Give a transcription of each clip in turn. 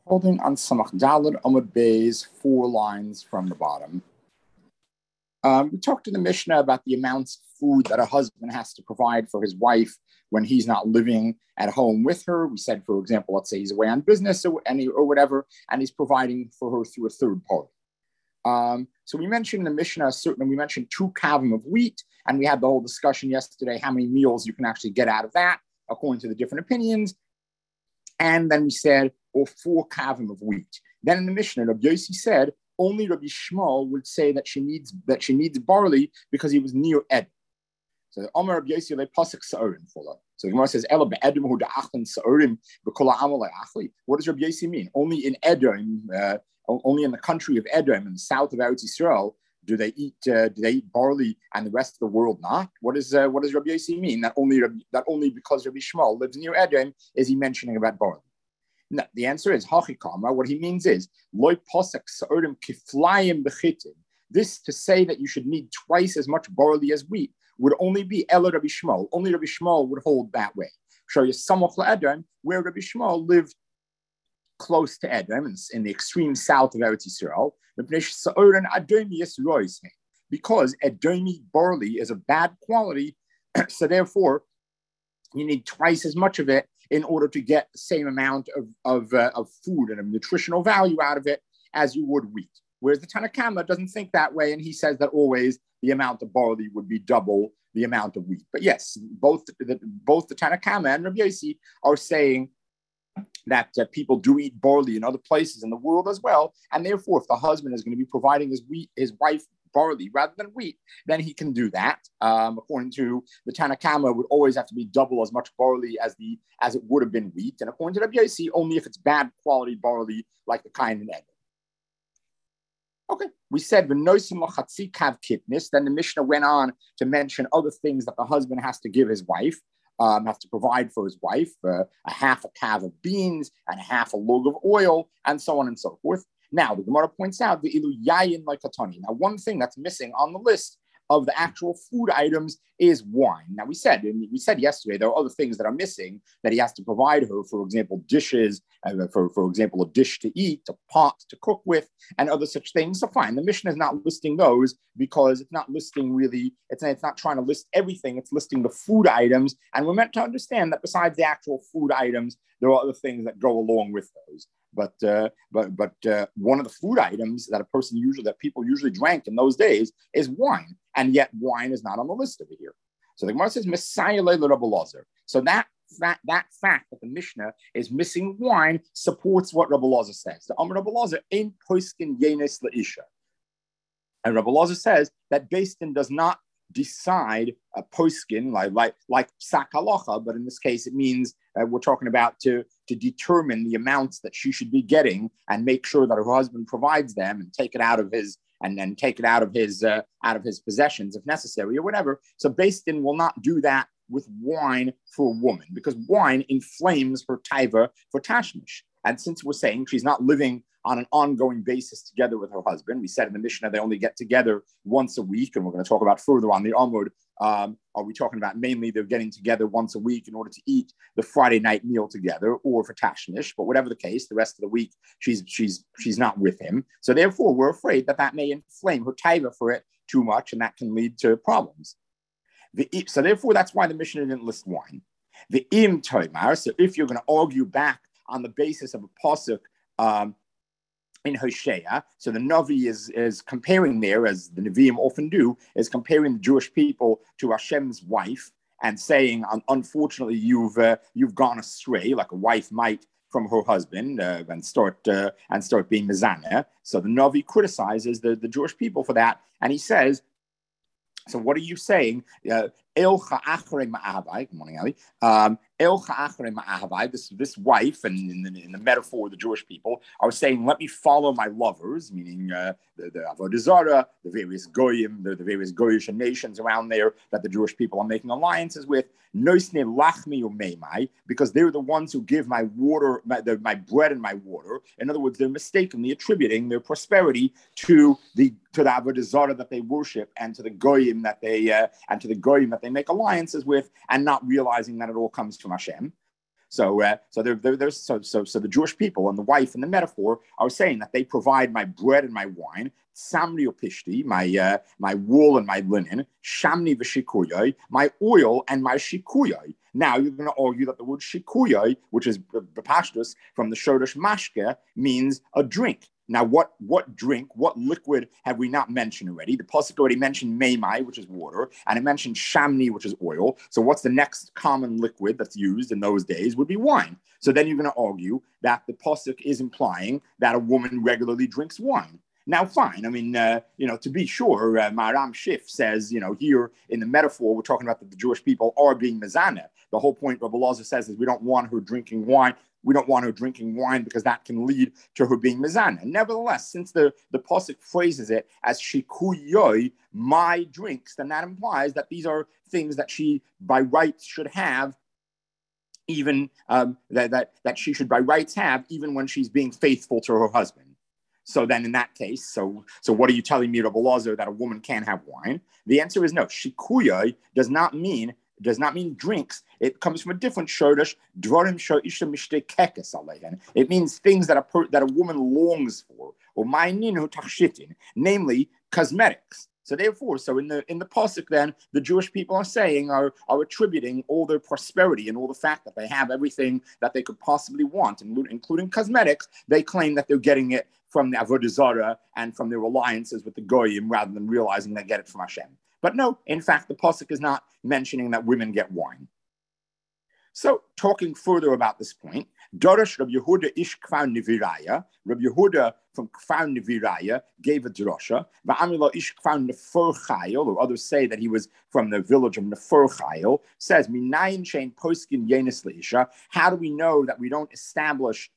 Holding on Samach Dalad Amud Bay's 4 lines from the bottom. We talked in the Mishnah about the amounts of food that a husband has to provide for his wife when he's not living at home with her. We said, for example, let's say he's away on business or whatever, and he's providing for her through a third party. So we mentioned in the Mishnah, certainly we mentioned 2 kavim of wheat, and we had the whole discussion yesterday how many meals you can actually get out of that, according to the different opinions. And then we said, or 4 kavim of wheat. Then in the Mishnah, Rabbi Yossi said, only Rabbi Shmuel would say that she needs barley because he was near Ed. So the Omer Rabbi Yossi le pasuk sa'orim fuller. So the Gemara says, Ela be'edim hu da'achlin sa'orim b'kol ha'amal le'achli. What does Rabbi Yossi mean? Only in Edom, only in the country of Edom in the south of Eretz Yisrael do they eat barley, and the rest of the world not? What does Rabbi Yossi mean? That only because Rabbi Shmuel lives near Edom is he mentioning about barley? No, the answer is hachikama. What he means is loy posek sa'orim kiflayim bechitim. This to say that you should need twice as much barley as wheat would only be Ela Rabbi Shmuel. Only Rabbi Shmuel would hold that way. Show you samach le'Edom, where Rabbi Shmuel lived close to Edom in the extreme south of Eretz Yisrael. Because Edomi barley is of bad quality, so therefore you need twice as much of it in order to get the same amount of food and of nutritional value out of it as you would wheat. Whereas the Tanna Kama doesn't think that way, and he says that always the amount of barley would be double the amount of wheat. But yes, both the Tanna Kama and Rabbi Yossi are saying that people do eat barley in other places in the world as well, and therefore, if the husband is going to be providing his wife barley rather than wheat, then he can do that. According to the Tanna Kama, it would always have to be double as much barley as it would have been wheat, and according to Rabbi Yossi, only if it's bad quality barley like the kind in Edom. Okay, we said v'nosim lachatzi kav kitnis. Then the Mishnah went on to mention other things that the husband has to give his wife. Has to provide for his wife, a half a kav of beans and a half a log of oil, and so on and so forth. Now, the Gemara points out the ilu yayin like katani. Now, one thing that's missing on the list of the actual food items is wine. Now, we said yesterday there are other things that are missing that he has to provide her. For example, dishes, for example, a dish to eat, a pot to cook with, and other such things. So fine, the Mishnah is not listing those because it's not listing really. It's not trying to list everything. It's listing the food items, and we're meant to understand that besides the actual food items, there are other things that go along with those. But one of the food items that people usually drank in those days is wine, and yet wine is not on the list over here. So the Gemara says Messiah le Rabbi Lazar. So that fact that the Mishnah is missing wine supports what Rabbi Lazar says. The Amar Rabbi Lazar ain't poiskin yenes leisha, and Rabbi Lazar says that Beis Din does not decide a poiskin like psak halacha, but in this case it means we're talking about to determine the amounts that she should be getting and make sure that her husband provides them and take it out of his possessions if necessary or whatever. So Beis Din will not do that with wine for a woman because wine inflames her taiva for tashmish. And since we're saying she's not living on an ongoing basis together with her husband, we said in the Mishnah they only get together once a week, and we're going to talk about further on the Amud. Are we talking about mainly they're getting together once a week in order to eat the Friday night meal together, or for tashmish? But whatever the case, the rest of the week she's not with him. So therefore, we're afraid that may inflame her taiva for it too much, and that can lead to problems. So therefore, that's why the Mishnah didn't list wine. The im toimar. So if you're going to argue back on the basis of a pasuk in Hosea, so the Navi is comparing there, as the Nevi'im often do, is comparing the Jewish people to Hashem's wife and saying, unfortunately, you've gone astray, like a wife might from her husband, and start being mezaneh. So the Navi criticizes the Jewish people for that, and he says, so what are you saying? Elcha achrei ma'ahavai. Good morning, Ali. Elcha achrei ma'ahavai. This wife, and in the metaphor of the Jewish people, are saying, "Let me follow my lovers," meaning the Avodah Zarah, the various goyim, the various goyish nations around there that the Jewish people are making alliances with. Noisne lachmi umeimai, because they're the ones who give my water, my bread and my water. In other words, they're mistakenly attributing their prosperity to the Avodah Zarah that they worship and to the goyim that they make alliances with, and not realizing that it all comes from Hashem. So the Jewish people and the wife in the metaphor are saying that they provide my bread and my wine, samri upishti, my wool and my linen, shamni v'shikuyai, my oil and my shikuyai. Now you're going to argue that the word shikuyai, which is b'pashtus from the shodesh mashke, means a drink. Now, what drink, what liquid have we not mentioned already? The pasuk already mentioned meimai, which is water, and it mentioned shamni, which is oil. So what's the next common liquid that's used in those days would be wine. So then you're going to argue that the pasuk is implying that a woman regularly drinks wine. Now, fine. I mean, to be sure, Maharam Schiff says, here in the metaphor, we're talking about that the Jewish people are being mezaneh. The whole point Rabbi Elazar says is we don't want her drinking wine. We don't want her drinking wine because that can lead to her being mezaneh. Nevertheless, since the pasuk phrases it as shikuyoi, my drinks, then that implies that these are things that she by rights should have, even that she should by rights have, even when she's being faithful to her husband. So then in that case, so what are you telling me, Rabbi Elazar, that a woman can't have wine? The answer is no. Shikuyoi does not mean drinks. It comes from a different shodesh, dvarim she'isha mishtekekes aleihen. It means things that a woman longs for, or ma'ininu tachshitin, namely cosmetics. So therefore, in the pasuk, then the Jewish people are attributing all their prosperity and all the fact that they have everything that they could possibly want, including cosmetics. They claim that they're getting it from the avodah zarah and from their alliances with the goyim, rather than realizing they get it from Hashem. But no, in fact, the pasuk is not mentioning that women get wine. So, talking further about this point, Dorosh Rabbi Yehuda ish Kfar Neviraya, Rabbi Yehuda from Kfar Neviraya gave a drosha. Va'amilo ish Kfar Nefer Chayil, or others say that he was from the village of Nefer Chayil, says, Minayin shein poskin yenis leisha. How do we know that we don't establish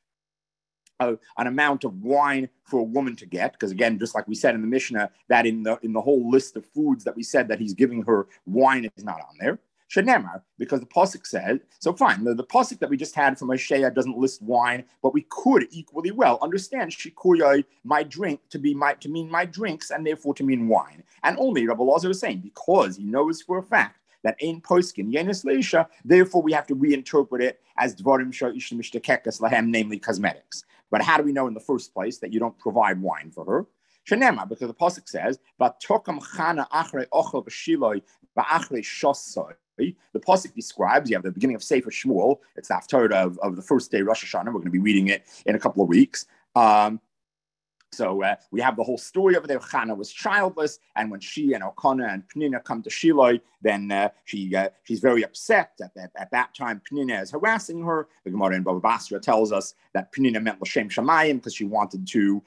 an amount of wine for a woman to get? Because again, just like we said in the Mishnah, that in the whole list of foods that we said that he's giving her, wine is not on there. Shenemar, because the pasuk said, so fine, the pasuk that we just had from Hosea doesn't list wine, but we could equally well understand shikuyai, my drink, to mean my drinks, and therefore to mean wine. And only Rabbi Elazar is saying, because he knows for a fact that ein poskin yenis leisha, therefore we have to reinterpret it as dvarim she'isha mishtekekas lahem, namely cosmetics. But how do we know in the first place that you don't provide wine for her? Shenema, because the pasuk says, "Vatokam chana achrei ochel v'shiloi va'achrei shosoi." The pasuk describes, you have the beginning of Sefer Shmuel. It's the haftarah of the first day Rosh Hashanah. We're going to be reading it in a couple of weeks. So we have the whole story over there. Chana was childless, and when she and Elkanah and Penina come to Shiloh, then she's very upset. At that time, Penina is harassing her. The Gemara in Bava Basra tells us that Penina meant l'shem shamayim because she wanted to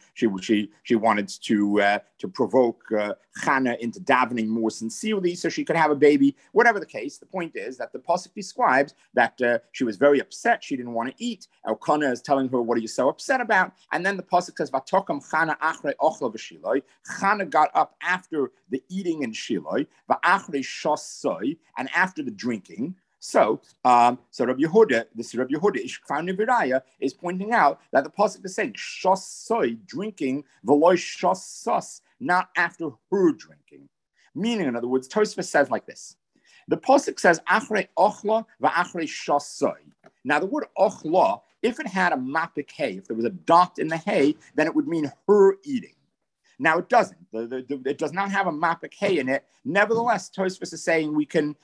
provoke Chana into davening more sincerely so she could have a baby. Whatever the case, the point is that the pasuk describes that she was very upset. She didn't want to eat. Elkanah is telling her, "What are you so upset about?" And then the pasuk says, "Vatokam Chana achrei ochla v'shiloi." Chana got up after the eating in Shiloh, va'achrei shosoi, and after the drinking. So Rabbi Yehuda, this Rabbi Yehuda ish Kfar Neviraya, is pointing out that the pasuk is saying shosoi, drinking, v'loi shosos, not after her drinking. Meaning, in other words, Tosfos says like this: the pasuk says achrei ochla va'achrei shosoi. Now, the word ochla, if it had a mapik hay, if there was a dot in the hay, then it would mean her eating. Now, it doesn't. It does not have a mapik hay in it. Nevertheless, Tosfos is saying we can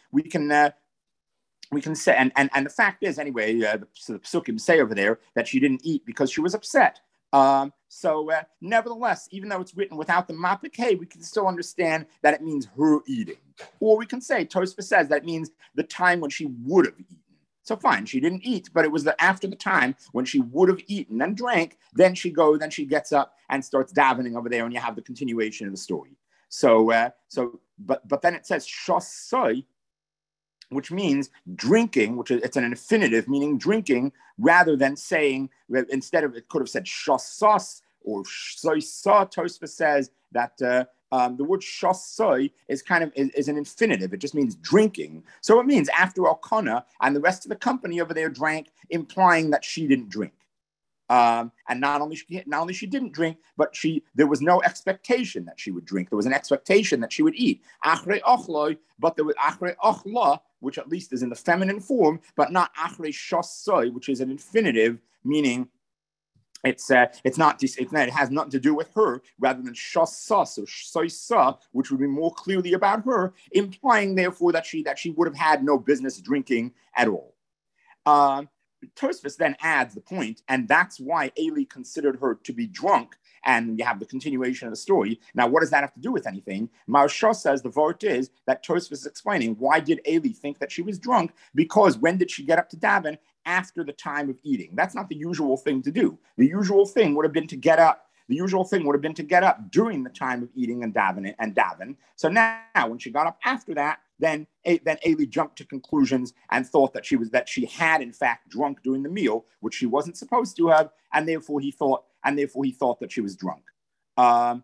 say, and the fact is, anyway, the Psukim say over there that she didn't eat because she was upset. Nevertheless, even though it's written without the mapik hey, we can still understand that it means her eating. Or we can say, Tosfos says that means the time when she would have eaten. So fine, she didn't eat, but it was after the time when she would have eaten and drank, then she gets up and starts davening over there, and you have the continuation of the story. But then it says shosoi, which means drinking, it's an infinitive, meaning drinking, rather than saying, instead of, it could have said shosos or soisa. Tosfos says that the word shosoi is is an infinitive. It just means drinking. So it means after Elkanah and the rest of the company over there drank, implying that she didn't drink. And not only she didn't drink, but there was no expectation that she would drink. There was an expectation that she would eat. Achrei ochloi, but there was achrei ochla, which at least is in the feminine form, but not achrei shasoi, which is an infinitive, meaning it has nothing to do with her, rather than shasa, so soisa, which would be more clearly about her, implying therefore that she would have had no business drinking at all. Tosfos then adds the point, and that's why Eli considered her to be drunk. And you have the continuation of the story. Now, what does that have to do with anything? Maharsha says the vort is that Tosfos is explaining why did Eli think that she was drunk? Because when did she get up to daven? After the time of eating. That's not the usual thing to do. The usual thing would have been to get up. The usual thing would have been to get up during the time of eating and daven. So now, when she got up after that, then Eli jumped to conclusions and thought that she had in fact drunk during the meal, which she wasn't supposed to have, and therefore he thought that she was drunk. Maram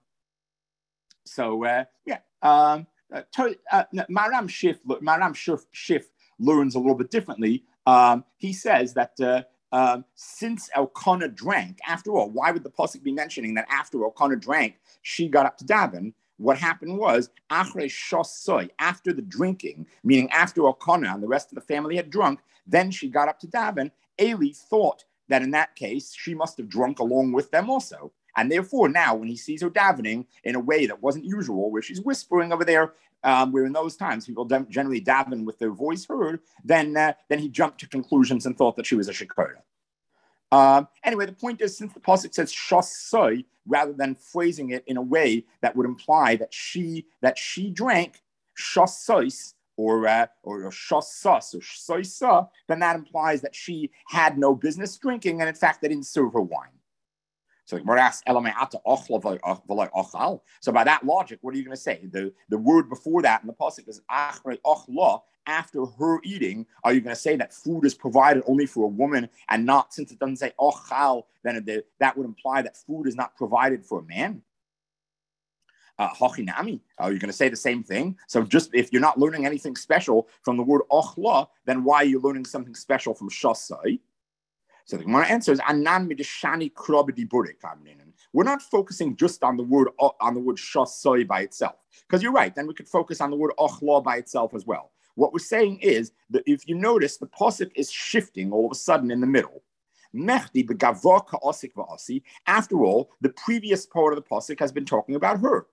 Schiff learns a little bit differently. He says that since Elkanah drank, after all, why would the pasuk be mentioning that after Elkanah drank, she got up to daven? What happened was, achrei shasoi, after the drinking, meaning after Elkanah and the rest of the family had drunk, then she got up to daven. Eli thought that in that case, she must have drunk along with them also. And therefore, now when he sees her davening in a way that wasn't usual, where she's whispering over there, where in those times people generally daven with their voice heard, then he jumped to conclusions and thought that she was a shikara. Anyway, the point is, since the pasuk says shasoi, rather than phrasing it in a way that would imply that she drank shasois or shasas or soisa, then that implies that she had no business drinking, and in fact, they didn't serve her wine. So so by that logic, what are you going to say? The word before that in the pasuk is achrei ochla, after her eating. Are you going to say that food is provided only for a woman and not, since it doesn't say ochal, then that would imply that food is not provided for a man? Hochinami, are you going to say the same thing? So just if you're not learning anything special from the word ochla, then why are you learning something special from shasai? So the Gemara answers, we're not focusing just on the word shasoi by itself, because you're right. Then we could focus on the word ochla by itself as well. What we're saying is that if you notice, the pasuk is shifting all of a sudden in the middle. After all, the previous part of the pasuk has been talking about her.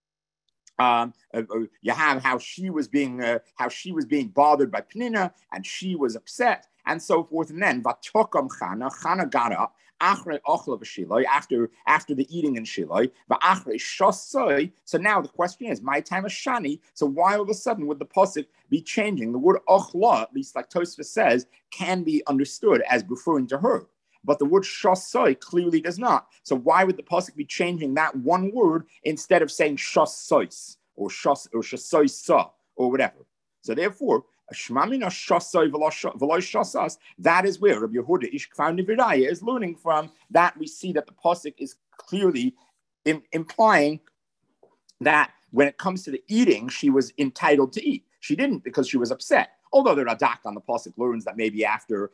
You have how she was being bothered by Penina, and she was upset, and so forth. And then Vatokam Chana got up after the eating in Shiloi. So now the question is, my time is Shani. So why all of a sudden would the pasuk be changing? The word ochla, at least like Tosfos says, can be understood as referring to her. But the word shasoi clearly does not. So why would the pasuk be changing that one word instead of saying shasois or shasoisa or whatever? So therefore, shmamina shasoi v'lo shasas. That is where Rabbi Yehuda Ish Kfar Neviraya is learning from. That we see that the pasuk is clearly implying that when it comes to the eating, she was entitled to eat. She didn't because she was upset. Although the Radak on the pasuk learns that maybe after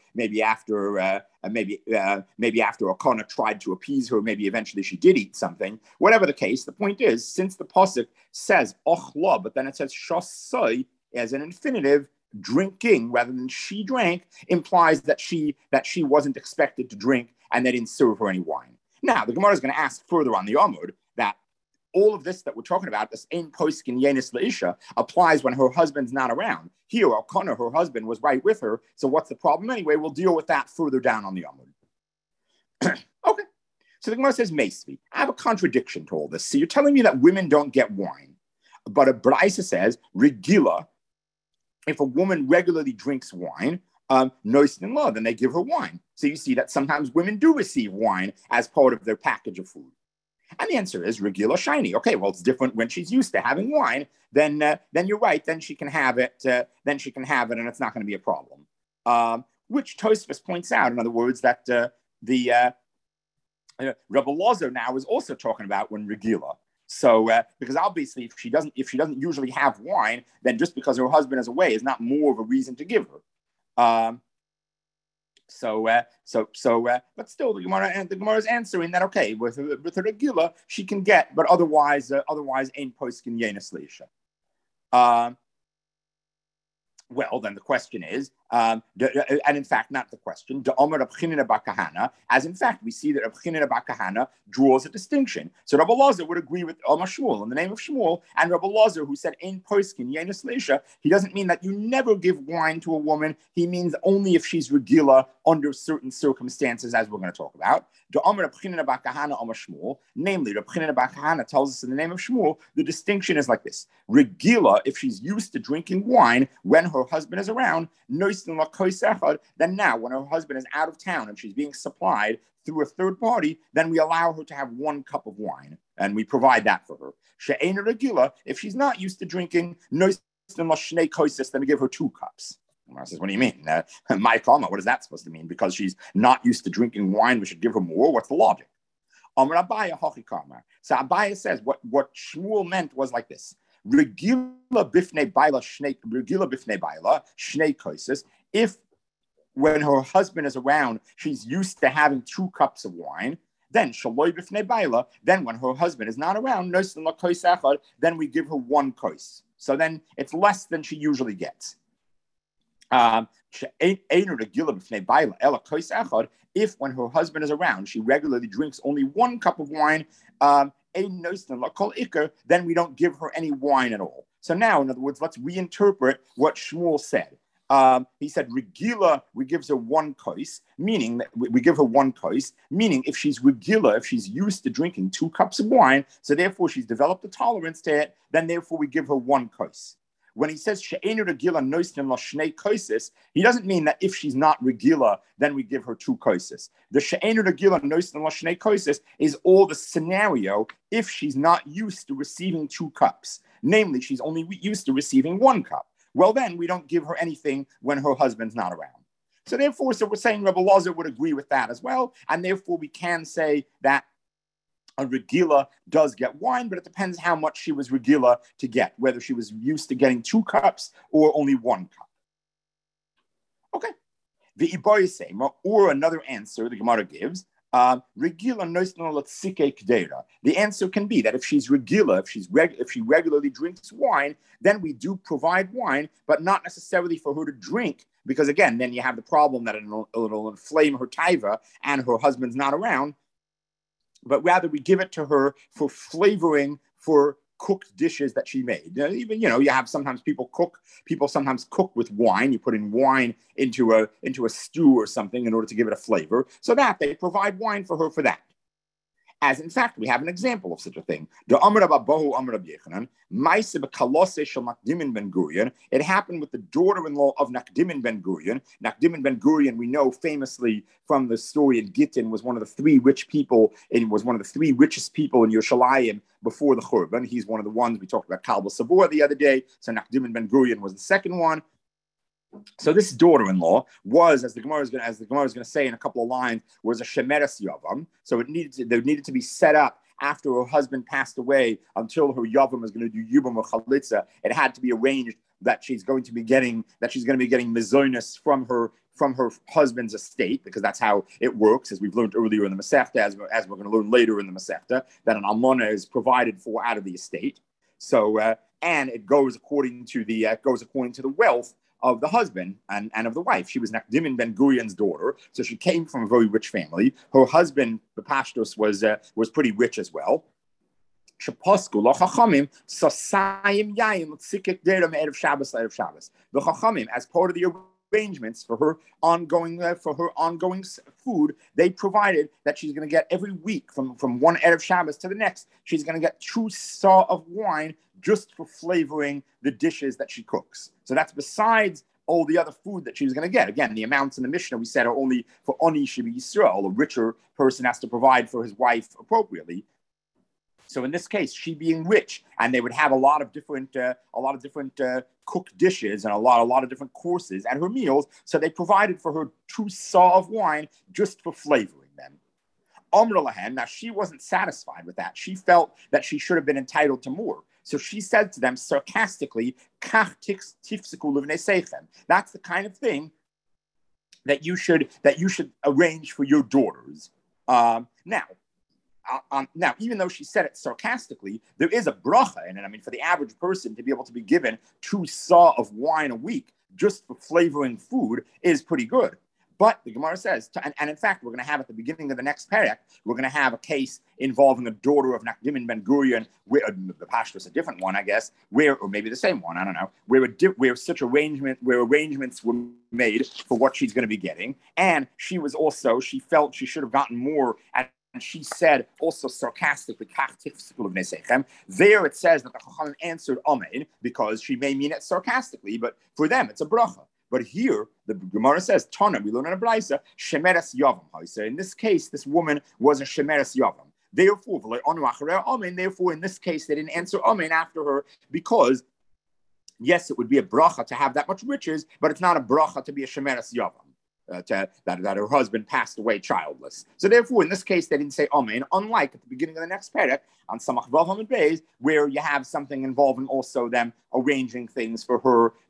Elkanah tried to appease her, maybe eventually she did eat something. Whatever the case, the point is, since the pasuk says ochla, but then it says shasai as an infinitive, drinking rather than she drank, implies that she wasn't expected to drink and they didn't serve her any wine. Now the Gemara is going to ask further on the Amud that all of this that we're talking about, this ein poskin yenis leisha, applies when her husband's not around. Here, Elkanah, her husband, was right with her. So what's the problem anyway? We'll deal with that further down on the Amud. Okay. So the Gemara says, Meisvi, I have a contradiction to all this. So you're telling me that women don't get wine. But a Braisa says, Regila, if a woman regularly drinks wine, noised in law, then they give her wine. So you see that sometimes women do receive wine as part of their package of food. And the answer is Regila shiny. Okay, well, it's different when she's used to having wine. Then you're right. Then she can have it. And it's not going to be a problem. Which Tosfos points out, in other words, that Rebbe Lozer now is also talking about when Regila. So because obviously, if she doesn't usually have wine, then just because her husband is away is not more of a reason to give her. But still, the Gemara is answering that okay, with a regula she can get, but otherwise ain't poskin yenis leisha. Well, then the question is, and in fact, not the question, as in fact, we see that Reb Chanina bar Kahana draws a distinction. So Rabbi Elazar would agree with Omar Shmuel in the name of Shmuel, and Rabbi Elazar, who said, Ein poiskin, yenis leisha, he doesn't mean that you never give wine to a woman. He means only if she's regila under certain circumstances, as we're going to talk about. Namely, Reb Chanina bar Kahana tells us in the name of Shmuel, the distinction is like this. Regila, if she's used to drinking wine when her husband is around, then now when her husband is out of town and she's being supplied through a third party, then we allow her to have 1 cup of wine and we provide that for her. She'ena regila, if she's not used to drinking, then we give her 2 cups. I says, what do you mean? My karma, what is that supposed to mean? Because she's not used to drinking wine, we should give her more? What's the logic? Amar Abaya hochi karma. So Abaya says what Shmuel meant was like this. Regila bifnei baila shnei koises. If when her husband is around, she's used to having 2 cups of wine, then shaloi bifnei baila. Then when her husband is not around, then we give her 1 kois. So then it's less than she usually gets. If when her husband is around, she regularly drinks only 1 cup of wine, then we don't give her any wine at all. So now, in other words, let's reinterpret what Shmuel said. He said, regila, we give her 1 kois, meaning that we give her 1 kois, meaning if she's regila, if she's used to drinking 2 cups of wine, so therefore she's developed a tolerance to it, then therefore we give her 1 kois. When he says she'enu regila noistim la shnei koises, he doesn't mean that if she's not regila, then we give her 2 koises. The she'enu regila noistim la shnei koises is all the scenario if she's not used to receiving 2 cups. Namely, she's only used to receiving 1 cup. Well, then we don't give her anything when her husband's not around. So therefore, we're saying Rabbi Elazar would agree with that as well, and therefore we can say that a regila does get wine, but it depends how much she was regila to get, whether she was used to getting 2 cups or only 1 cup. Okay. The Iboyisema, or another answer the Gemara gives, regila noisno latsike kdeira. The answer can be that if she's regila, if she regularly drinks wine, then we do provide wine, but not necessarily for her to drink, because again, then you have the problem that it'll inflame her taiva and her husband's not around. But rather we give it to her for flavoring for cooked dishes that she made. Even, you have sometimes people sometimes cook with wine. You put in wine into a stew or something in order to give it a flavor. So that they provide wine for her for that. As in fact, we have an example of such a thing. It happened with the daughter-in-law of Nakdimin ben Gurion. Nakdimin ben Gurion, we know famously from the story in Gittin, was one of the 3 rich people, and was one of the 3 richest people in Yerushalayim before the Churban. He's one of the ones we talked about Kalba Sabor the other day. So Nakdimin ben Gurion was the second one. So this daughter-in-law was, as the Gemara is going to say in a couple of lines, was a shemeres yavam. So there needed to be set up after her husband passed away until her yavam was going to do yubam or chalitza. It had to be arranged that she's going to be getting mizonos from her husband's estate, because that's how it works, as we've learned earlier in the Masechta, as we're going to learn later in the Masechta, that an almana is provided for out of the estate. So and it goes according to the wealth of the husband and of the wife. She was Nakdimin ben Gurion's daughter, so she came from a very rich family. Her husband, the Pashtos, was pretty rich as well. The Chachamim, as part of the arrangements for her ongoing food, they provided that she's going to get every week from one Erev Shabbos to the next, she's going to get 2 saw of wine just for flavoring the dishes that she cooks. So that's besides all the other food that she was going to get. Again, the amounts in the Mishnah we said are only for Oni Shebi Yisrael. A richer person has to provide for his wife appropriately. So in this case, she being rich, and they would have a lot of different cooked dishes and a lot of different courses at her meals. So they provided for her 2 saw of wine just for flavoring them. Amr Lahan, now she wasn't satisfied with that. She felt that she should have been entitled to more. So she said to them sarcastically, "Kach tifsiku livnei seichem." That's the kind of thing that you should arrange for your daughters. Now, even though she said it sarcastically, there is a bracha in it. I mean, for the average person to be able to be given 2 saw of wine a week, just for flavoring food is pretty good. But the Gemara says, and in fact, we're going to have at the beginning of the next parak, we're going to have a case involving a daughter of Nakdimin Ben Gurion, where the Pashto is a different one, I guess, or maybe the same one, I don't know, where arrangements were made for what she's going to be getting, and she felt she should have gotten more, and she said also sarcastically, there it says that the Chachamim answered Amen because she may mean it sarcastically, but for them it's a bracha. But here, the Gemara says, Tana, we learn in a Braisa, Shemeres Yavam. So in this case, this woman was a Shemeres Yavam. Therefore, in this case, they didn't answer Amen after her because, yes, it would be a bracha to have that much riches, but it's not a bracha to be a Shemeres Yavam. That her husband passed away childless. So therefore, in this case, they didn't say Amen, unlike at the beginning of the next parak on Samach Vav Hamid Beis, where you have something involving also them arranging things for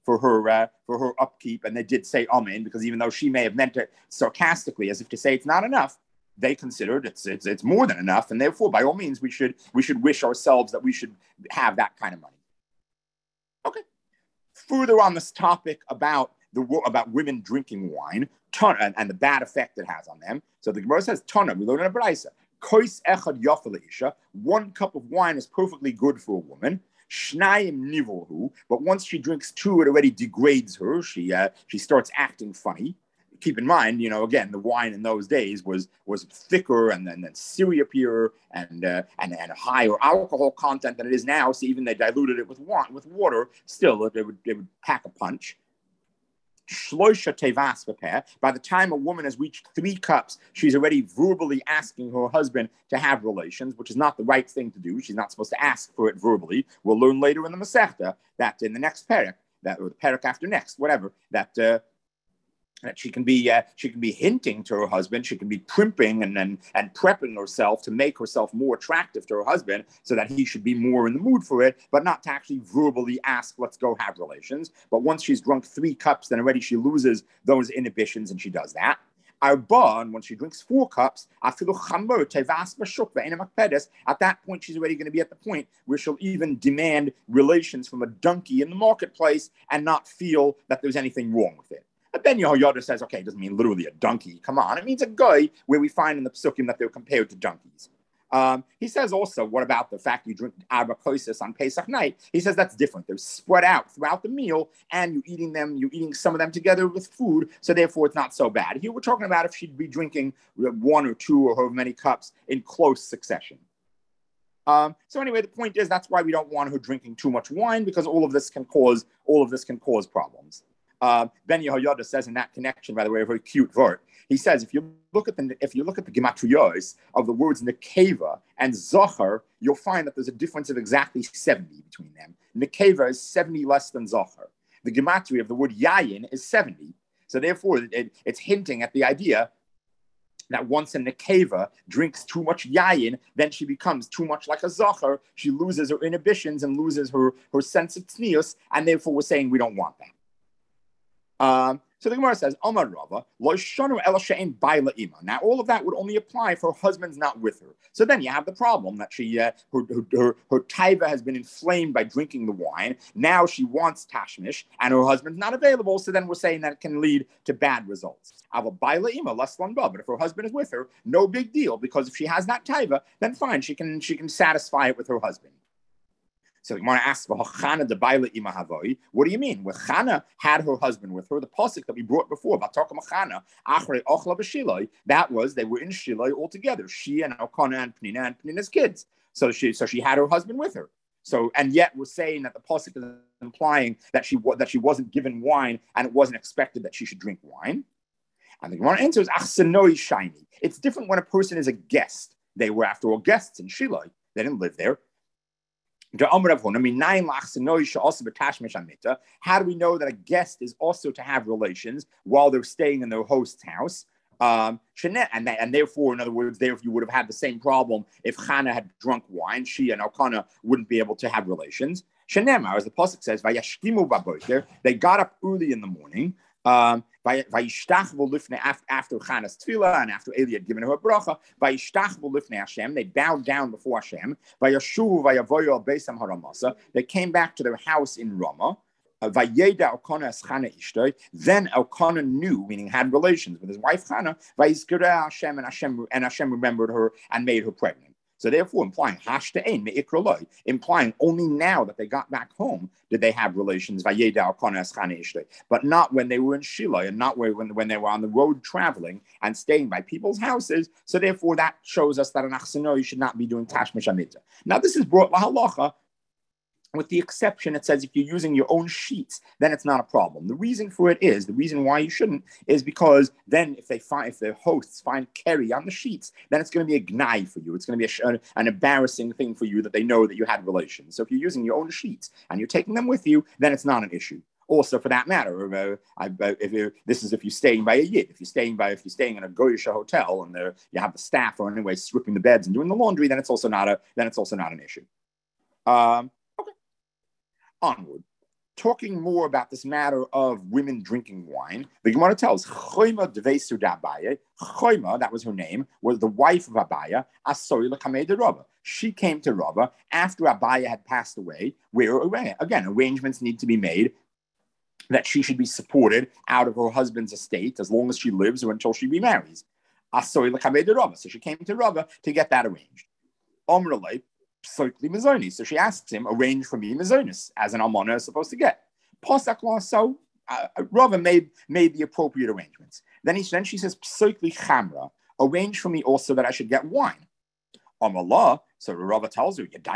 her upkeep, and they did say Amen, because even though she may have meant it sarcastically, as if to say it's not enough, they considered it's more than enough, and therefore, by all means, we should wish ourselves that we should have that kind of money. Okay. Further on this topic about women drinking wine, and the bad effect it has on them. So the Gemara says, Tana, we learn in a Braisa, Kois echad yafel isha, 1 cup of wine is perfectly good for a woman. Shnayim nivolhu, but once she drinks 2, it already degrades her. She starts acting funny. Keep in mind, again, the wine in those days was thicker and then syrupier and higher alcohol content than it is now. So even they diluted it with water, still it would pack a punch. Shloisha tevas b'peh. By the time a woman has reached 3 cups, she's already verbally asking her husband to have relations, which is not the right thing to do. She's not supposed to ask for it verbally. We'll learn later in the Masechta that in the next parak, or the parak after next, whatever, that she can be hinting to her husband. She can be primping and prepping herself to make herself more attractive to her husband, so that he should be more in the mood for it, but not to actually verbally ask, "Let's go have relations." But once she's drunk 3 cups, then already she loses those inhibitions, and she does that. Arba, and when she drinks 4 cups, at that point she's already going to be at the point where she'll even demand relations from a donkey in the marketplace and not feel that there's anything wrong with it. But Ben Yehoyada says, okay, it doesn't mean literally a donkey. Come on. It means a guy where we find in the Psukim that they're compared to donkeys. He says also, what about the fact you drink arba koises on Pesach night? He says that's different. They're spread out throughout the meal, and you're eating some of them together with food, so therefore it's not so bad. Here we're talking about if she'd be drinking 1 or 2 or however many cups in close succession. So anyway, the point is that's why we don't want her drinking too much wine, because all of this can cause problems. Ben Yehoyada says in that connection, by the way, a very cute word. He says if you look at the gematriyos of the words nekeva and zohar, you'll find that there's a difference of exactly 70 between them. Nekeva is 70 less than zohar. The gematria of the word yayin is 70. So therefore, it's hinting at the idea that once a nekeva drinks too much yayin, then she becomes too much like a zohar. She loses her inhibitions and loses her sense of tznius, and therefore we're saying we don't want that. So the Gemara says, Amar Rava, lo shanu ela she'en baila ima. Now, all of that would only apply if her husband's not with her. So then you have the problem that she, her taiva has been inflamed by drinking the wine. Now she wants tashmish, and her husband's not available. So then we're saying that it can lead to bad results. Ava baila ima less lanba. But if her husband is with her, no big deal, because if she has that taiva, then fine, she can satisfy it with her husband. So the Gemara asks, what do you mean? When Chana had her husband with her, the pasuk that we brought before, that was, they were in Shiloi all together, she and Elkanah and Penina's kids. So she had her husband with her. So, and yet we're saying that the pasuk is implying that she wasn't given wine, and it wasn't expected that she should drink wine. And the Gemara answers, shiny. It's different when a person is a guest. They were, after all, guests in Shiloi. They didn't live there. How do we know that a guest is also to have relations while they're staying in their host's house? And therefore, in other words, there you would have had the same problem if Chana had drunk wine. She and Elkanah wouldn't be able to have relations. Shenemar, as the pasuk says, they got up early in the morning. After Chana's tefillah and after Eli had given her a bracha, they bowed down before Hashem. They came back to their house in Ramah. Then Elkanah knew, meaning had relations with his wife Hannah, and Hashem remembered her and made her pregnant. So therefore, implying implying only now that they got back home did they have relations, but not when they were in Shiloh and not when they were on the road traveling and staying by people's houses. So therefore, that shows us that an achsanoi should not be doing tashmish amita. Now, this is brought lahalacha. With the exception, it says if you're using your own sheets, then it's not a problem. The reason why you shouldn't, is because then if the hosts find kerry on the sheets, then it's going to be a gnai for you. It's going to be an embarrassing thing for you that they know that you had relations. So if you're using your own sheets and you're taking them with you, then it's not an issue. Also, for that matter, if you're staying by a yid, if you're staying in a goyish hotel and you have the staff or anyway stripping the beds and doing the laundry, then it's also not an issue. Onward, talking more about this matter of women drinking wine, the Gemara tells Choima Dvesu Abaye. Choima, that was her name, was the wife of Abaya. Asori l'kamei de Rava. She came to Rava after Abaya had passed away, where again arrangements need to be made that she should be supported out of her husband's estate as long as she lives or until she remarries. Asori l'kamei de Rava. So she came to Rava to get that arranged. Omrele. So she asks him, arrange for me mizonis, as an almana is supposed to get. So Rava made the appropriate arrangements. Then she says, psoikli chamra, arrange for me also that I should get wine. Amalah, so Rava tells her, do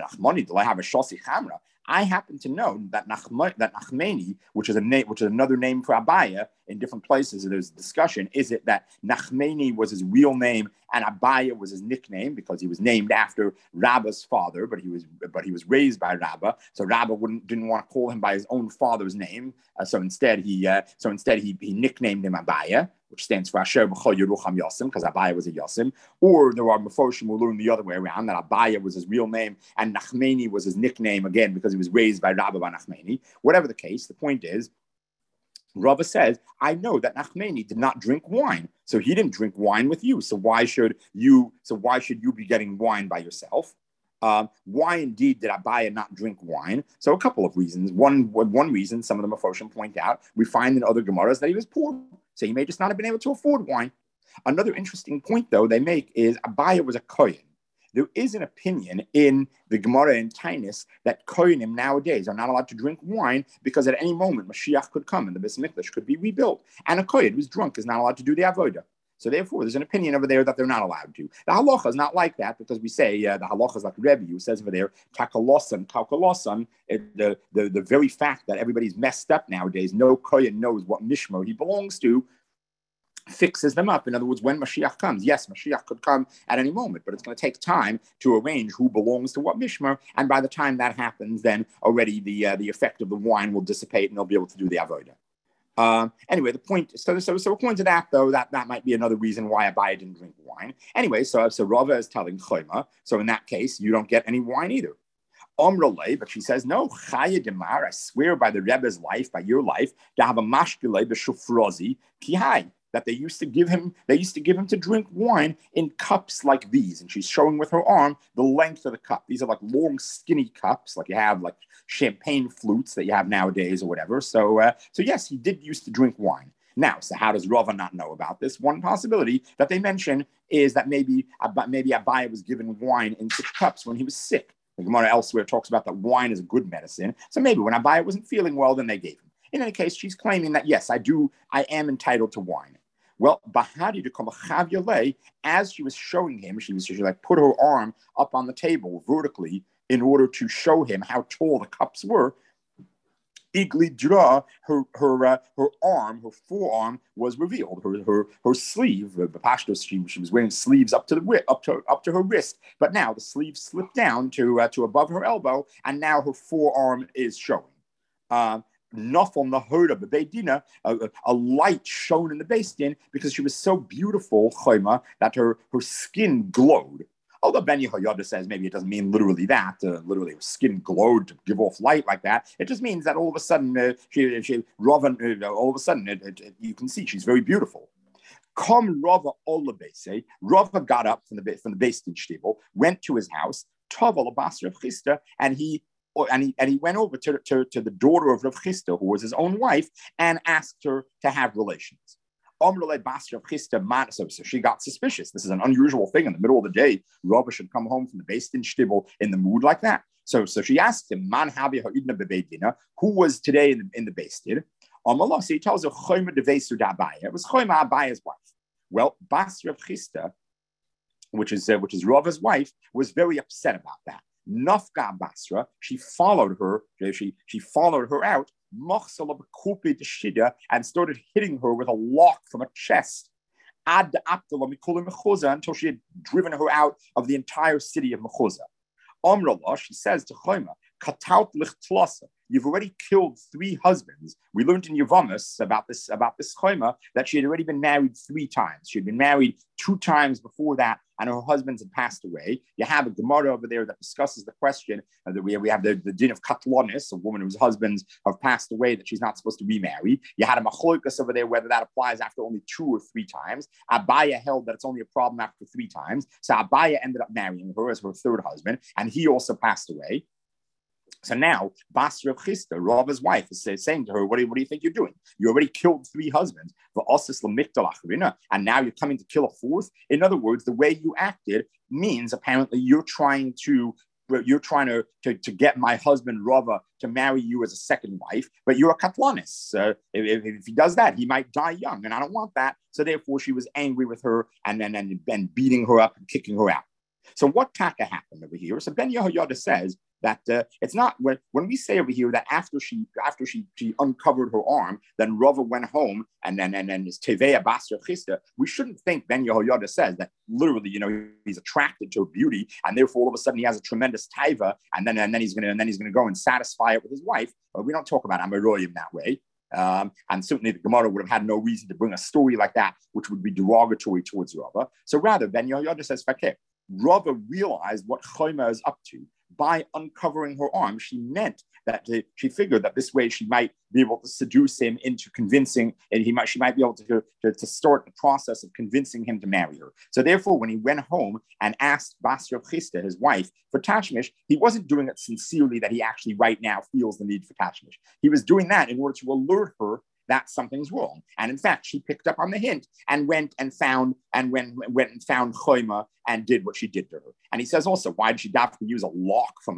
I have a shosi chamra? I happen to know that Nachmeni, which is another name for Abaya in different places, there's discussion. Is it that Nachmeni was his real name and Abaya was his nickname because he was named after Rabba's father, but he was raised by Rabba, so Rabba didn't want to call him by his own father's name, so instead he nicknamed him Abaya, which stands for Asher B'chol Yerucham Yosim, because Abaya was a Yosim. Or there are Mefoshim who learn the other way around, that Abaya was his real name and Nachmeni was his nickname, again, because he was raised by Rabba by Nachmeni. Whatever the case, the point is, Rava says, I know that Nachmeni did not drink wine, so he didn't drink wine with you. So why should you be getting wine by yourself? Why indeed did Abaya not drink wine? So a couple of reasons. One reason, some of the Mefoshim point out, we find in other Gemaras that he was poor, so he may just not have been able to afford wine. Another interesting point, though, they make is Abaya was a Kohen. There is an opinion in the Gemara in Tainus that Kohanim nowadays are not allowed to drink wine because at any moment Mashiach could come and the Beis Mikdash could be rebuilt. And a Kohen who's drunk is not allowed to do the Avodah. So therefore, there's an opinion over there that they're not allowed to. The halacha is not like that because we say the halacha is like Rebbe, who says over there, takalosan, kalkalosan, the very fact that everybody's messed up nowadays, no Kohen knows what mishmar he belongs to, fixes them up. In other words, when Mashiach comes, yes, Mashiach could come at any moment, but it's going to take time to arrange who belongs to what mishmar, and by the time that happens, then already the effect of the wine will dissipate and they'll be able to do the avodah. Anyway, the point. So according to that, though, that might be another reason why Abaya didn't drink wine. Anyway, so Rava is telling Choima. So in that case, you don't get any wine either. Omrale, but she says no. Chaya Demar, I swear by the Rebbe's life, by your life, to have a mashkele b'shufrozi kihai. That they used to give him to drink wine in cups like these. And she's showing with her arm the length of the cup. These are like long, skinny cups, like you have like champagne flutes that you have nowadays or whatever. So yes, he did used to drink wine. Now, so how does Rava not know about this? One possibility that they mention is that maybe Abaya was given wine in 6 cups when he was sick. The Gemara elsewhere talks about that wine is a good medicine. So maybe when Abaya wasn't feeling well, then they gave him. In any case, she's claiming that, yes, I am entitled to wine. Well, Bahadi to come as she was showing him, she like put her arm up on the table vertically in order to show him how tall the cups were. Igli Dra, her arm, her forearm was revealed. Her sleeve, the pashtos, she was wearing sleeves up to her wrist, but now the sleeve slipped down to above her elbow, and now her forearm is showing. Nafal Nahoda Bebeidina, a light shone in the Beis Din because she was so beautiful, Choima, that her skin glowed. Although Ben Yehoyada says maybe it doesn't mean literally that, literally her skin glowed to give off light like that. It just means that all of a sudden, you can see she's very beautiful. Come Rava Olabese, Rava got up from the Beis Din shtibel, went to his house, Tov Alabasra of Chista, and he he went over to the daughter of Rav Chisda, who was his own wife, and asked her to have relations. So she got suspicious. This is an unusual thing in the middle of the day. Rabbi should come home from the Beis Din shtibel in the mood like that. So she asked him, "Man habi ha'idna bebeit dina?" Who was today in the Beis Din? So he tells her, "Choyma devesu da Abaya." It was Choyma Abaya's wife. Well, Bas Rav Chisda, which is Rava's wife, was very upset about that. Nafka Basra, she followed her. She followed her out, and started hitting her with a lock from a chest. Until she had driven her out of the entire city of Mechuzah. Amrullah, she says to Choyma, you've already killed 3 husbands. We learned in Yevamos about this Choyma that she had already been married 3 times. She had been married 2 times before that, and her husbands had passed away. You have a Gemara over there that discusses the question that we have the din of katlonis, a woman whose husbands have passed away, that she's not supposed to remarry. You had a machlokas over there whether that applies after only 2 or 3 times. Abaya held that it's only a problem after 3 times. So Abaya ended up marrying her as her 3rd husband, and he also passed away. So now, Bas Rav Chisda, Rava's wife, is saying to her, what do you think you're doing? You already killed 3 husbands, and now you're coming to kill a 4th? In other words, the way you acted means apparently you're trying to get my husband Rava to marry you as a 2nd wife, but you're a katlanis. If he does that, he might die young, and I don't want that. So therefore, she was angry with her and beating her up and kicking her out. So what taka happened over here? So Ben Yehoyada says that it's not when we say over here that after she uncovered her arm, then Rava went home and then is Teveya Bas Rav Chisda. We shouldn't think Ben Yehoyada says that literally, he's attracted to her beauty and therefore all of a sudden he has a tremendous taiva and then he's gonna go and satisfy it with his wife. We don't talk about Amoroyim that way. And certainly the Gemara would have had no reason to bring a story like that, which would be derogatory towards Rava. So rather, Ben Yehoyada says, Fakir, Rava realized what Choyma is up to. By uncovering her arm, she meant that she figured that this way she might be able to seduce him into convincing, and she might be able to start the process of convincing him to marry her. So therefore, when he went home and asked Bas Rav Chisda, his wife, for tashmish, he wasn't doing it sincerely that he actually right now feels the need for tashmish. He was doing that in order to alert her that something's wrong. And in fact, she picked up on the hint and went and found Choyma and did what she did to her. And he says also, why did she have to use a lock from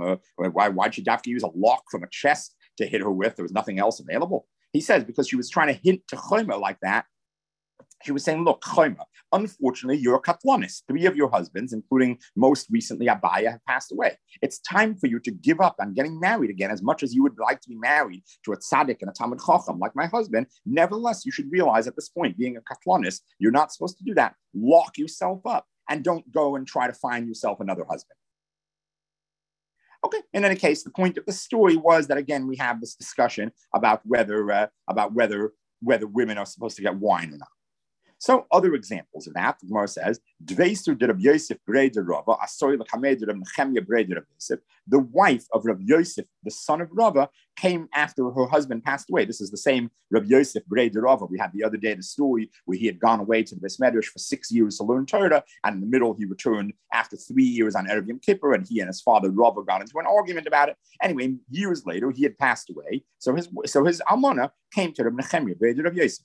a chest to hit her with? There was nothing else available. He says because she was trying to hint to Choyma like that. She was saying, look, Choyma, unfortunately, you're a katlanis. 3 of your husbands, including most recently Abaya, have passed away. It's time for you to give up on getting married again, as much as you would like to be married to a tzaddik and a Talmid Chacham like my husband. Nevertheless, you should realize at this point, being a katlanis, you're not supposed to do that. Lock yourself up and don't go and try to find yourself another husband. Okay, in any case, the point of the story was that, again, we have this discussion about whether women are supposed to get wine or not. So other examples of that, the Gemara says, the wife of Rav Yosef, the son of Rava, came after her husband passed away. This is the same Rav Yosef Brei de Rava. We had the other day the story where he had gone away to the Beis Medrash for 6 years to learn Torah, and in the middle he returned after 3 years on Erev Yom Kippur, and he and his father Rava got into an argument about it. Anyway, years later he had passed away, so his almana came to Rav Nechemia Brei de Rav Yosef.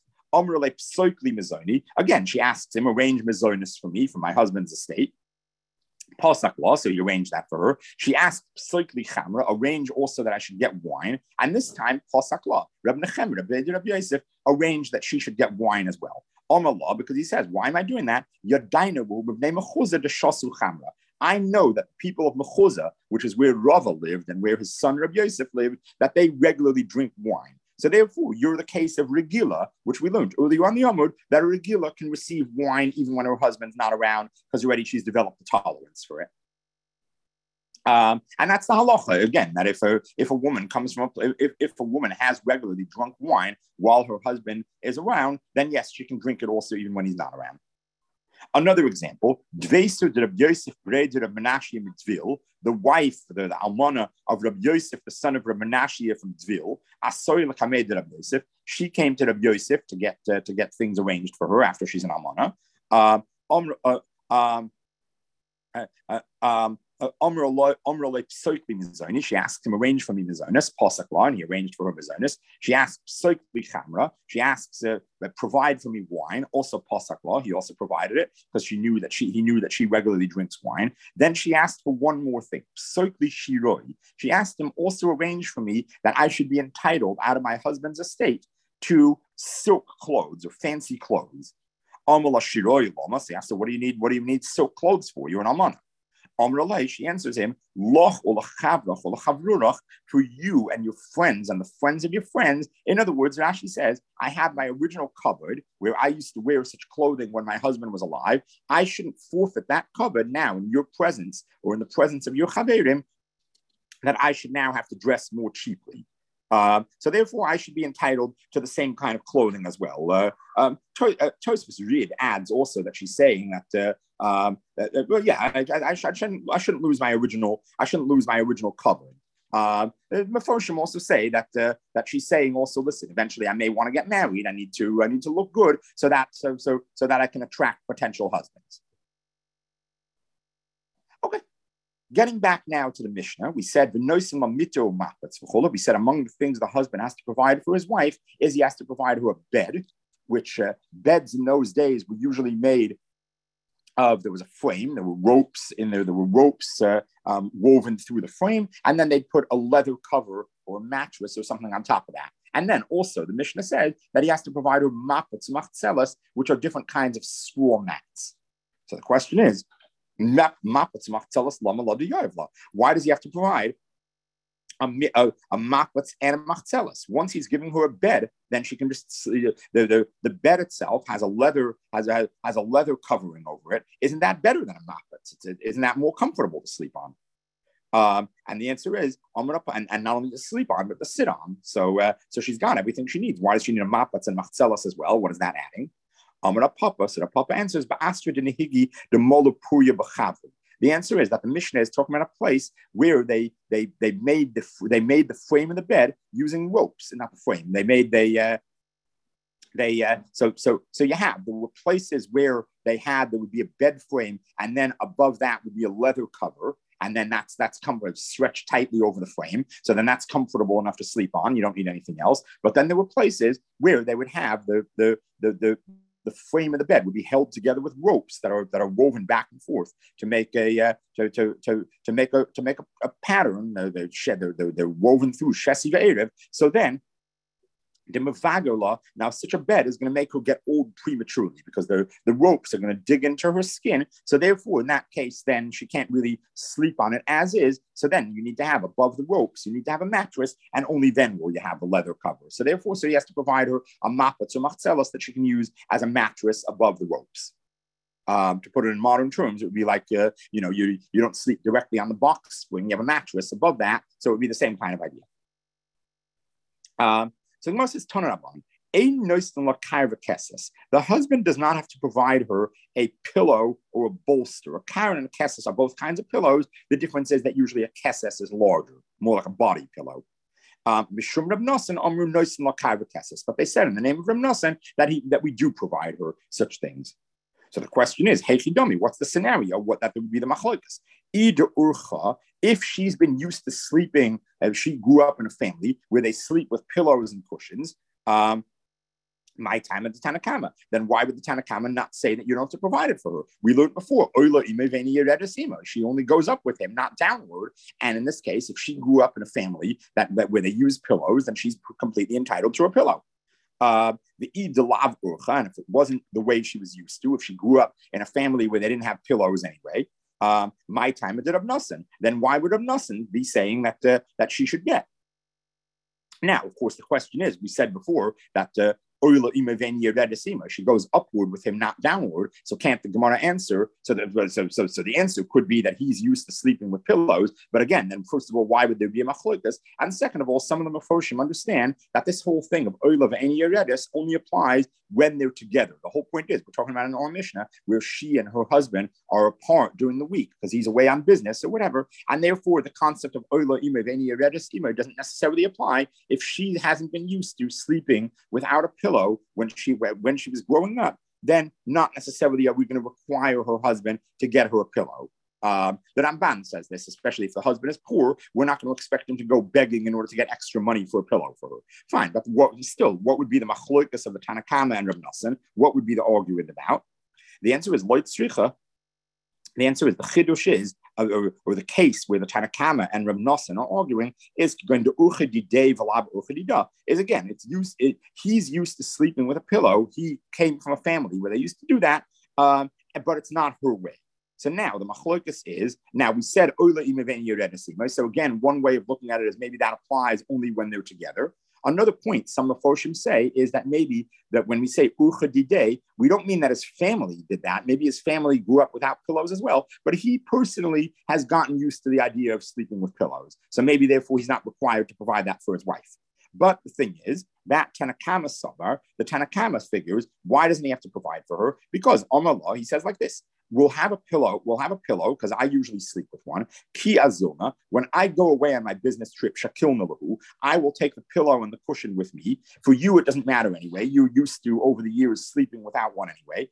Again, she asks him, arrange mezonis for me, for my husband's estate. Pasak law, so he arranged that for her. She asked Psoikli Chamra, arrange also that I should get wine. And this time, Pasak law, Reb Nechem, Reb Yosef, arranged that she should get wine as well. Law, because he says, why am I doing that? I know that the people of Mechuzah, which is where Rava lived and where his son Reb Yosef lived, that they regularly drink wine. So therefore, you're the case of Regila, which we learned earlier on the Amud, that a Regila can receive wine even when her husband's not around because already she's developed a tolerance for it. And that's the halacha again. That if a woman comes from if a woman has regularly drunk wine while her husband is around, then yes, she can drink it also even when he's not around. Another example, Dveisu de Reb Yosef Brei de Reb Menashe Mitzvil, the wife, the almana of Reb Yosef, the son of Reb Menashe from Tvil, Asoy L'Kamei de Reb Yosef. She came to Reb Yosef to get things arranged for her after she's an almana. She asks him, arrange for me mizonis, pasuk law, and he arranged for her mizonis. She asks psoik li chamra. She asks, provide for me wine, also pasuk law. He also provided it because he knew that she regularly drinks wine. Then she asked for one more thing, psoik li shiroi. She asked him also arrange for me that I should be entitled out of my husband's estate to silk clothes or fancy clothes. Amala shiroi lama. She asked her, what do you need? What do you need silk clothes for? You're an almana. She answers him, for you and your friends and the friends of your friends. In other words, Rashi says, I have my original cupboard where I used to wear such clothing when my husband was alive. I shouldn't forfeit that cupboard now in your presence or in the presence of your chaverim, that I should now have to dress more cheaply. So therefore, I should be entitled to the same kind of clothing as well. Tosfos Reed adds also that she's saying that, I shouldn't lose my original. I shouldn't lose my original covering. Mefoshim also say that she's saying also, listen, eventually I may want to get married. I need to look good so that I can attract potential husbands. Okay. Getting back now to the Mishnah, we said we said among the things the husband has to provide for his wife is he has to provide her a bed, which beds in those days were usually made of, there was a frame, there were ropes in there, woven through the frame, and then they'd put a leather cover or a mattress or something on top of that. And then also the Mishnah said that he has to provide her mapats, machtzelas, which are different kinds of straw mats. So the question is, why does he have to provide a mapatz and a machtzelas? Once he's giving her a bed, then she can just the bed itself has a leather covering over it. Isn't that better than a mapatz? Isn't that more comfortable to sleep on? And the answer is and not only to sleep on but to sit on. So she's got everything she needs. Why does she need a mapatz and machtzelas as well? What is that adding? So the Papa answers, the answer is that the Mishnah is talking about a place where they made the frame of the bed using ropes and not the frame. There were places where there would be a bed frame, and then above that would be a leather cover. And then that's comfortable, stretched tightly over the frame. So then that's comfortable enough to sleep on. You don't need anything else. But then there were places where they would have the frame of the bed would be held together with ropes that are woven back and forth to make a pattern. They're woven through shesi ve'erev. So then now such a bed is going to make her get old prematurely because the ropes are going to dig into her skin. So therefore, in that case, then she can't really sleep on it as is. So then you need to have above the ropes, you need to have a mattress, and only then will you have the leather cover. So therefore, he has to provide her a mapatz or machtzelas that she can use as a mattress above the ropes. To put it in modern terms, it would be like, you don't sleep directly on the box spring, you have a mattress above that. So it would be the same kind of idea. So the Gemara says, the husband does not have to provide her a pillow or a bolster. A karen and a kesses are both kinds of pillows. The difference is that usually a kesses is larger, more like a body pillow. But they said in the name of Rav Nosson that we do provide her such things. So the question is, Heichidomi, what's the scenario? That would be the machlokas. Ida urcha, if she's been used to sleeping, if she grew up in a family where they sleep with pillows and cushions, my time at the Tanakama, then why would the Tanakama not say that you don't have to provide it for her? We learned before, she only goes up with him, not downward. And in this case, if she grew up in a family that where they use pillows, then she's completely entitled to a pillow. The idalav urcha, and if it wasn't the way she was used to, if she grew up in a family where they didn't have pillows anyway, my time it did Rav Nosson, then why would Rav Nosson be saying that she should get? Now, of course, the question is, we said before that she goes upward with him, not downward. So can't the Gemara answer? So the answer could be that he's used to sleeping with pillows. But again, then first of all, why would there be a machlokas? And second of all, some of the Mefoshim understand that this whole thing of oila ve'eni yeredis only applies when they're together. The whole point is we're talking about an Or Mishnah where she and her husband are apart during the week because he's away on business or whatever, and therefore the concept of oila ima ve'eni yeredis ima doesn't necessarily apply if she hasn't been used to sleeping without a pillow when she was growing up. Then not necessarily are we going to require her husband to get her a pillow. The Ramban says this, especially if the husband is poor, we're not going to expect him to go begging in order to get extra money for a pillow for her. Fine, but what would be the machloikas of the Tanna Kama and Reb Nosson? What would be the argument about? The answer is loit tzricha. The answer is the chidush is, or the case where the Tanna Kama and Reb Nosson are arguing is going to urchadidei v'lab urchadida. Is again, he's used to sleeping with a pillow. He came from a family where they used to do that, but it's not her way. So now the machlokas is, now we said oila imeven yeredesima. So again, one way of looking at it is maybe that applies only when they're together. Another point some Mefoshim say is that maybe that when we say urcha didei, we don't mean that his family did that. Maybe his family grew up without pillows as well, but he personally has gotten used to the idea of sleeping with pillows. So maybe therefore he's not required to provide that for his wife. But the thing is, that Tanna Kama Savar, the Tanna Kama figures, why doesn't he have to provide for her? Because on the law, he says like this: we'll have a pillow, because I usually sleep with one. Ki azuna, when I go away on my business trip, shakil nalahu, I will take the pillow and the cushion with me. For you, it doesn't matter anyway. You're used to, over the years, sleeping without one anyway.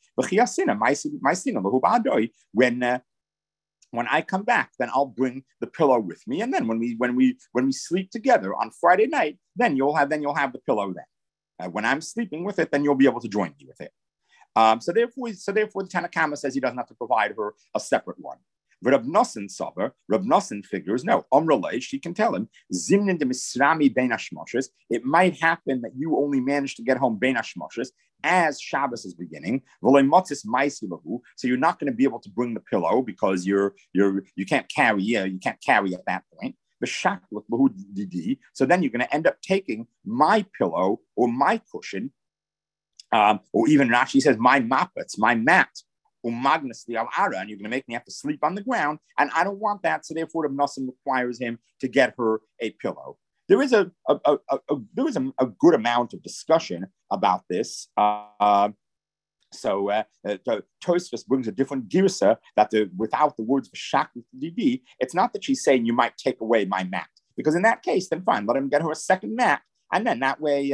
When I come back, then I'll bring the pillow with me, and then when we sleep together on Friday night, then you'll have the pillow then. When I'm sleeping with it, then you'll be able to join me with it. So therefore, the Tanna Kama says he doesn't have to provide her a separate one. But Reb Nosson figures, no, Amrullah, she can tell him, Zimnin de Misrami bein hashmoshes, it might happen that you only manage to get home bein hashmoshes as Shabbos is beginning. So you're not going to be able to bring the pillow because you can't carry at that point. So then you're going to end up taking my pillow or my cushion, or even Rashi says my mappets, my mat, Magnus the Al-Ara, and you're going to make me have to sleep on the ground, and I don't want that. So therefore, Reb Nosson requires him to get her a pillow. There is a good amount of discussion about this. So Tosfos brings a different girsa that without the words v'shak didi, it's not that she's saying you might take away my mat, because in that case, then fine, let him get her a second mat, and then that way.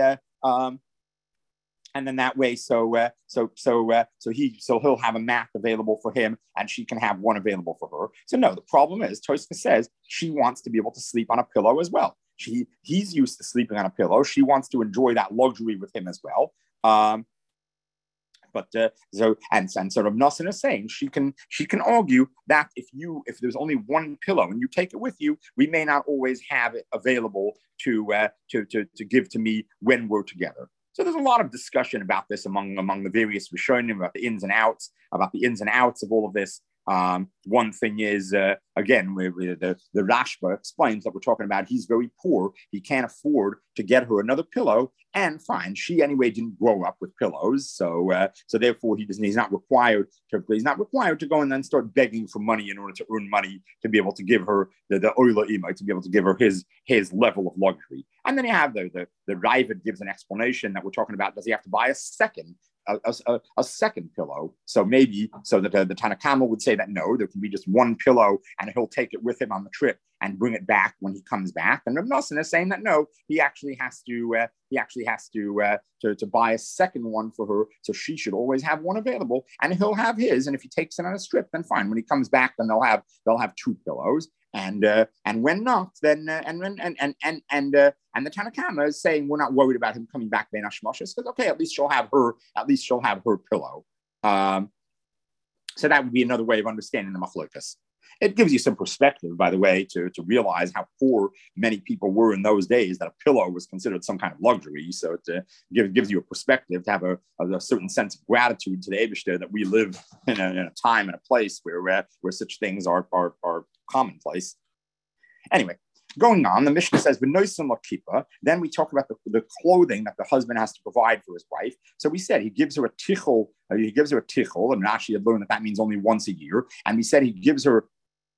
So he'll have a mat available for him, and she can have one available for her. So no, the problem is Tosfos says she wants to be able to sleep on a pillow as well. He's used to sleeping on a pillow. She wants to enjoy that luxury with him as well. So Reb Nosson is saying she can argue that if there's only one pillow and you take it with you, we may not always have it available to give to me when we're together. So there's a lot of discussion about this among the various Rishonim about the ins and outs of all of this. One thing is, again, the Rashba explains that we're talking about he's very poor. He can't afford to get her another pillow. And fine, she anyway didn't grow up with pillows. So therefore he's not required to go and then start begging for money in order to earn money to be able to give her the Oila Ima, to be able to give her his level of luxury. And then you have the Ravid gives an explanation that we're talking about, does he have to buy a second pillow? So maybe that the Tanna Kama would say that no, there can be just one pillow and he'll take it with him on the trip and bring it back when he comes back. And Reb Nosson is saying that no, he actually has to buy a second one for her, so she should always have one available, and he'll have his. And if he takes it on a trip, then fine. When he comes back, then they'll have two pillows. And when not, then and the Tanna Kama is saying we're not worried about him coming back bein hashmoshes, because okay, at least she'll have her pillow. So that would be another way of understanding the machlokas. It gives you some perspective, by the way, to realize how poor many people were in those days, that a pillow was considered some kind of luxury. So it gives you a perspective to have a certain sense of gratitude to the Eibishter that we live in a time and a place where such things are commonplace. Anyway, going on, the Mishnah says, then we talk about the clothing that the husband has to provide for his wife. So we said he gives her a tichel, and Rashi had learned that means only once a year. And we said he gives her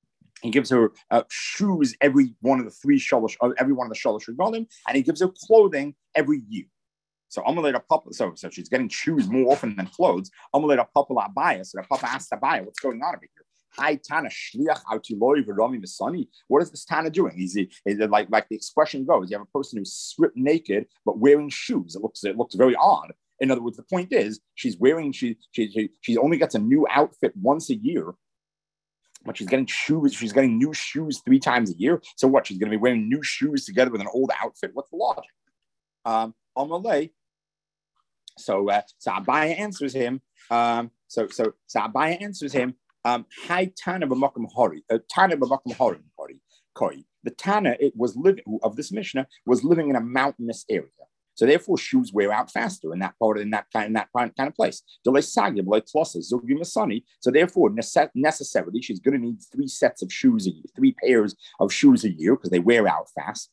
shoes every one of the shalosh regalim, and he gives her clothing every year. So so she's getting shoes more often than clothes. So the Papa asked Abaya, what's going on over here? Hi Tana, shliach autiloi v'rami v'sani. What is this Tana doing? Is like the expression goes? You have a person who's stripped naked but wearing shoes. It looks very odd. In other words, the point is she only gets a new outfit once a year. but she's getting shoes. She's getting new shoes 3 times a year. So what? She's going to be wearing new shoes together with an old outfit. What's the logic? So Abaya answers him. So Abaya answers him. Hi Tana b'makom hori. Tana b'makom hori. Koi. The Tana of this Mishnah was living in a mountainous area. So therefore, shoes wear out faster in that kind of place. So therefore, necessarily, she's going to need 3 sets of shoes a year, 3 pairs of shoes a year because they wear out fast.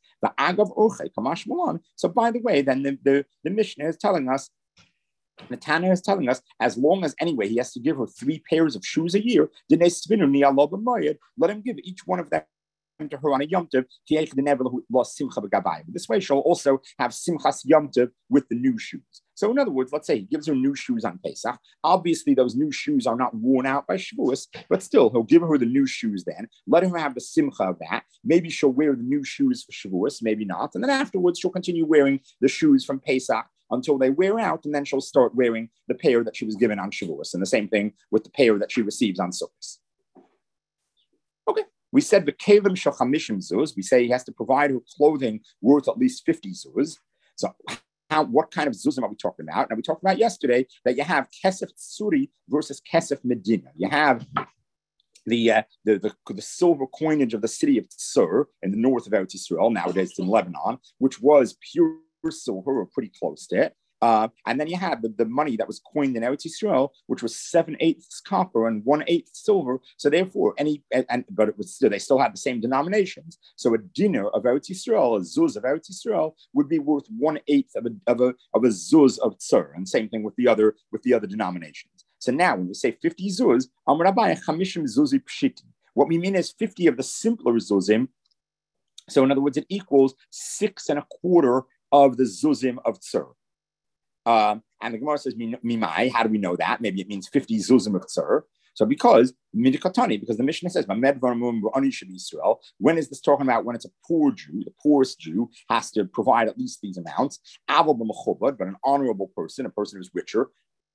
So by the way, then the Mishnah is telling us, the Tana is telling us, as long as anyway he has to give her 3 pairs of shoes a year, let him give each one of them to her on a Yom Tov. This way, she'll also have Simchas Yom Tov with the new shoes. So, in other words, let's say he gives her new shoes on Pesach. Obviously, those new shoes are not worn out by Shavuos, but still, he'll give her the new shoes then. Let her have the Simcha of that. Maybe she'll wear the new shoes for Shavuos, maybe not. And then afterwards, she'll continue wearing the shoes from Pesach until they wear out, and then she'll start wearing the pair that she was given on Shavuos. And the same thing with the pair that she receives on Sukkot. Okay. We said the kelim shachamishim zuz. We say he has to provide her clothing worth at least 50 zuz. So, what kind of zuzim are we talking about? Now we talked about yesterday that you have kesef tsuri versus kesef medina. You have the silver coinage of the city of Tsur in the north of Eretz Yisrael. Nowadays it's in Lebanon, which was pure silver or pretty close to it. And then you had the money that was coined in Eretz Yisrael, which was 7/8 copper and 1/8 silver. So therefore, but it was still, they still had the same denominations. So a dinar of Eretz Yisrael, a zuz of Eretz Yisrael, would be worth 1/8 of a zuz of Tsur, and same thing with the other denominations. So now, when we say 50 zuz, Amar Abaye chamishim zuzi pshiti. What we mean is 50 of the simpler zuzim. So in other words, it equals 6 1/4 of the zuzim of Tsur. And the Gemara says, Mimai, how do we know that? Maybe it means 50 zuzim of Tsur. So because the Mishnah says, Israel, when is this talking about? When it's a poor Jew, the poorest Jew has to provide at least these amounts. But an honorable person, a person who's richer,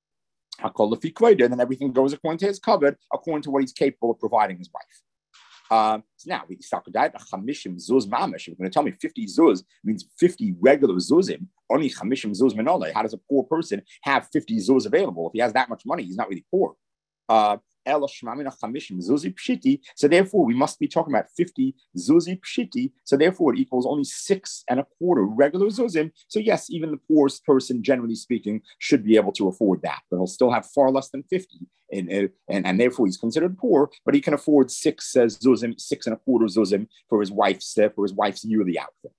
then everything goes according to his covet, according to what he's capable of providing his wife. So now we start to die. Chamishim zuz mamish. You're going to tell me 50 zuz means 50 regular zuzim. Only chamishim zuz menole. How does a poor person have 50 zuz available? If he has that much money, he's not really poor. So therefore, we must be talking about 50 zuzi pshiti. So therefore, it equals only 6 1/4 regular zuzim. So yes, even the poorest person, generally speaking, should be able to afford that, but he'll still have far less than 50, and therefore he's considered poor. But he can afford 6 zuzim, 6 1/4 zuzim for his wife's yearly outfit.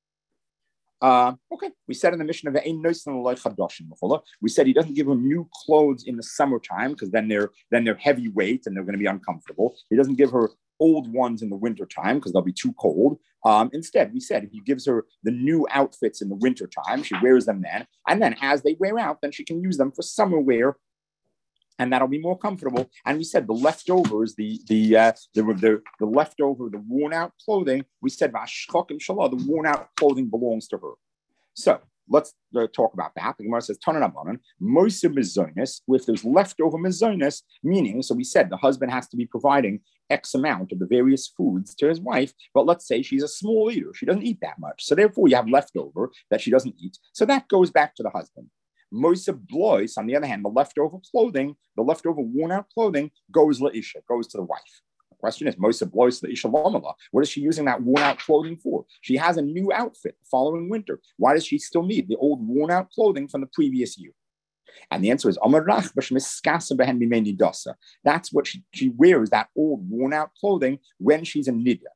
Okay, we said in the Mishnah we said he doesn't give them new clothes in the summertime because then they're heavyweight and they're going to be uncomfortable. He doesn't give her old ones in the wintertime because they'll be too cold. Instead, we said he gives her the new outfits in the wintertime, she wears them then, and then as they wear out, then she can use them for summer wear. And that'll be more comfortable. And we said the leftovers, the leftover, the worn out clothing, we said the worn out clothing belongs to her. So let's talk about that. The Gemara says, Moise Mizonis, if there's leftover Mizonis, meaning, so we said the husband has to be providing X amount of the various foods to his wife, but let's say she's a small eater. She doesn't eat that much. So therefore, you have leftover that she doesn't eat. So that goes back to the husband. Moisa blois, on the other hand, the leftover worn out clothing goes laisha, goes to the wife. The question is, Moisa blois laisha lamala. What is she using that worn out clothing for? She has a new outfit the following winter. Why does she still need the old worn out clothing from the previous year? And the answer is that's what she wears, that old worn out clothing when she's in nidya.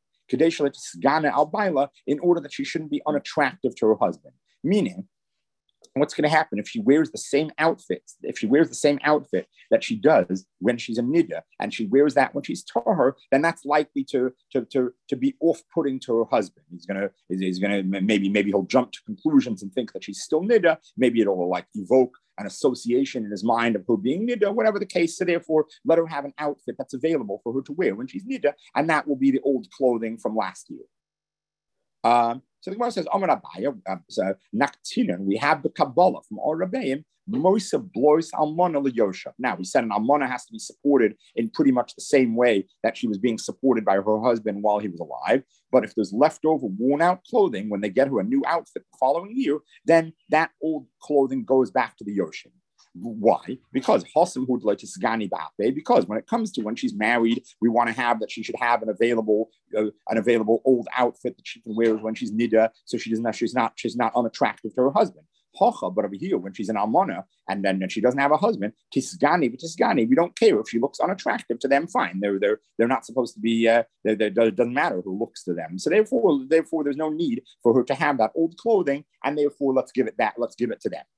In order that she shouldn't be unattractive to her husband. Meaning, what's going to happen if she wears the same outfit? If she wears the same outfit that she does when she's a nidya, and she wears that when she's tahor, then that's likely to be off-putting to her husband. He's gonna maybe he'll jump to conclusions and think that she's still nidya. Maybe it'll like evoke an association in his mind of her being nidya, whatever the case. So therefore, let her have an outfit that's available for her to wear when she's nidya, and that will be the old clothing from last year. So the Gemara says, Amar Abaya, Naktinan, we have the Kabbalah from Or Rabbeim, Moisa blois almana liyosha. Now, we said an almana has to be supported in pretty much the same way that she was being supported by her husband while he was alive. But if there's leftover worn out clothing, when they get her a new outfit the following year, then that old clothing goes back to the Yoshim. Why? Because when it comes to when she's married, we want to have that she should have an available old outfit that she can wear when she's nida, so she's not unattractive to her husband. But over here, when she's an almana and then she doesn't have a husband, tisgani, we don't care if she looks unattractive to them. Fine, they're not supposed to be. It doesn't matter who looks to them. So therefore, there's no need for her to have that old clothing, and therefore, let's give it to them.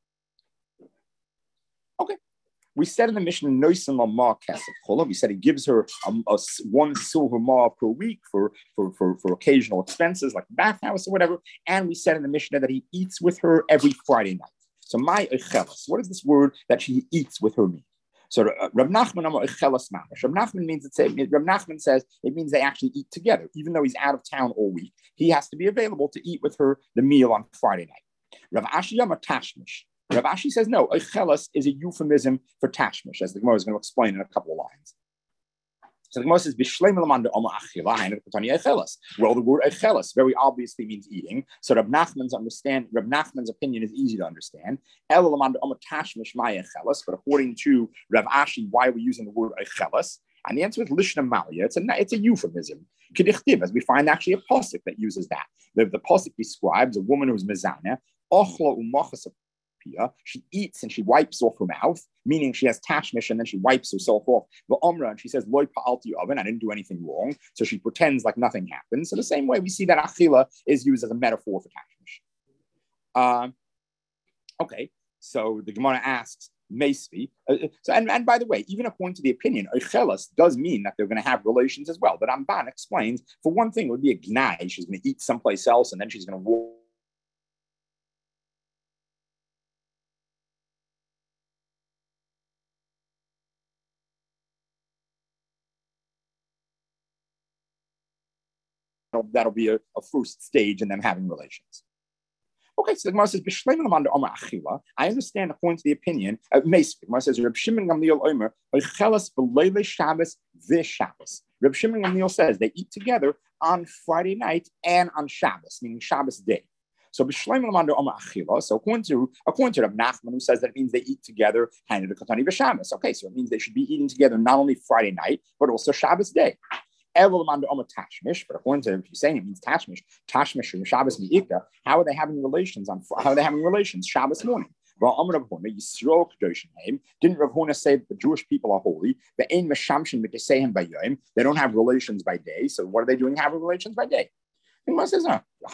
Okay. We said in the Mishnah, Noisan Lamar Kesef Chola. We said he gives her one silver mar per week for occasional expenses like the bathhouse or whatever. And we said in the Mishnah that he eats with her every Friday night. So my echelas, what is this word that she eats with her mean? So Rab Nachman echelas mamash. Rab Nachman says it means they actually eat together, even though he's out of town all week. He has to be available to eat with her the meal on Friday night. Rav Ashi Yama Tashmish. Rav Ashi says, no, echelas is a euphemism for tashmish, as the Gemara is going to explain in a couple of lines. So the Gemara says, well, the word echelas very obviously means eating. So Rav Nachman's opinion is easy to understand. But according to Rav Ashi, why are we using the word echelas? And the answer is lishna malia. It's a euphemism. Kedichtiv, as we find actually a pasuk that uses that. The pasuk describes a woman who's mezana, ochla umachas. She eats and she wipes off her mouth, meaning she has tashmish and then she wipes herself off. The umrah, and she says, Loi pa'alti oven, I didn't do anything wrong. So she pretends like nothing happened. So the same way we see that achila is used as a metaphor for tashmish. Okay, so the Gemara asks, Mesvi. And by the way, even according to the opinion, echelas does mean that they're going to have relations as well. But Ramban explains, for one thing, it would be a gnai. She's going to eat someplace else and then she's going to walk. That'll be a first stage in them having relations. Okay, so the Gemara says, I understand according to the opinion of Meis. The Gemara says, Reb Shimon Gamliel Omer, Oichelas b'leilei Shabbos v'Shabbos. Reb Shimon Gamliel says they eat together on Friday night and on Shabbos, meaning Shabbos day. So according to Reb Nachman, who says that it means they eat together, handed the Katani v'Shabbos. Okay, so it means they should be eating together not only Friday night, but also Shabbos day. But according to if you're saying it means tashmish and Shabbos mi'ika, how are they having relations Shabbos morning? Well, Didn't Rav Huna say that the Jewish people are holy? They don't have relations by day. So what are they doing having relations by day? And Gemara says,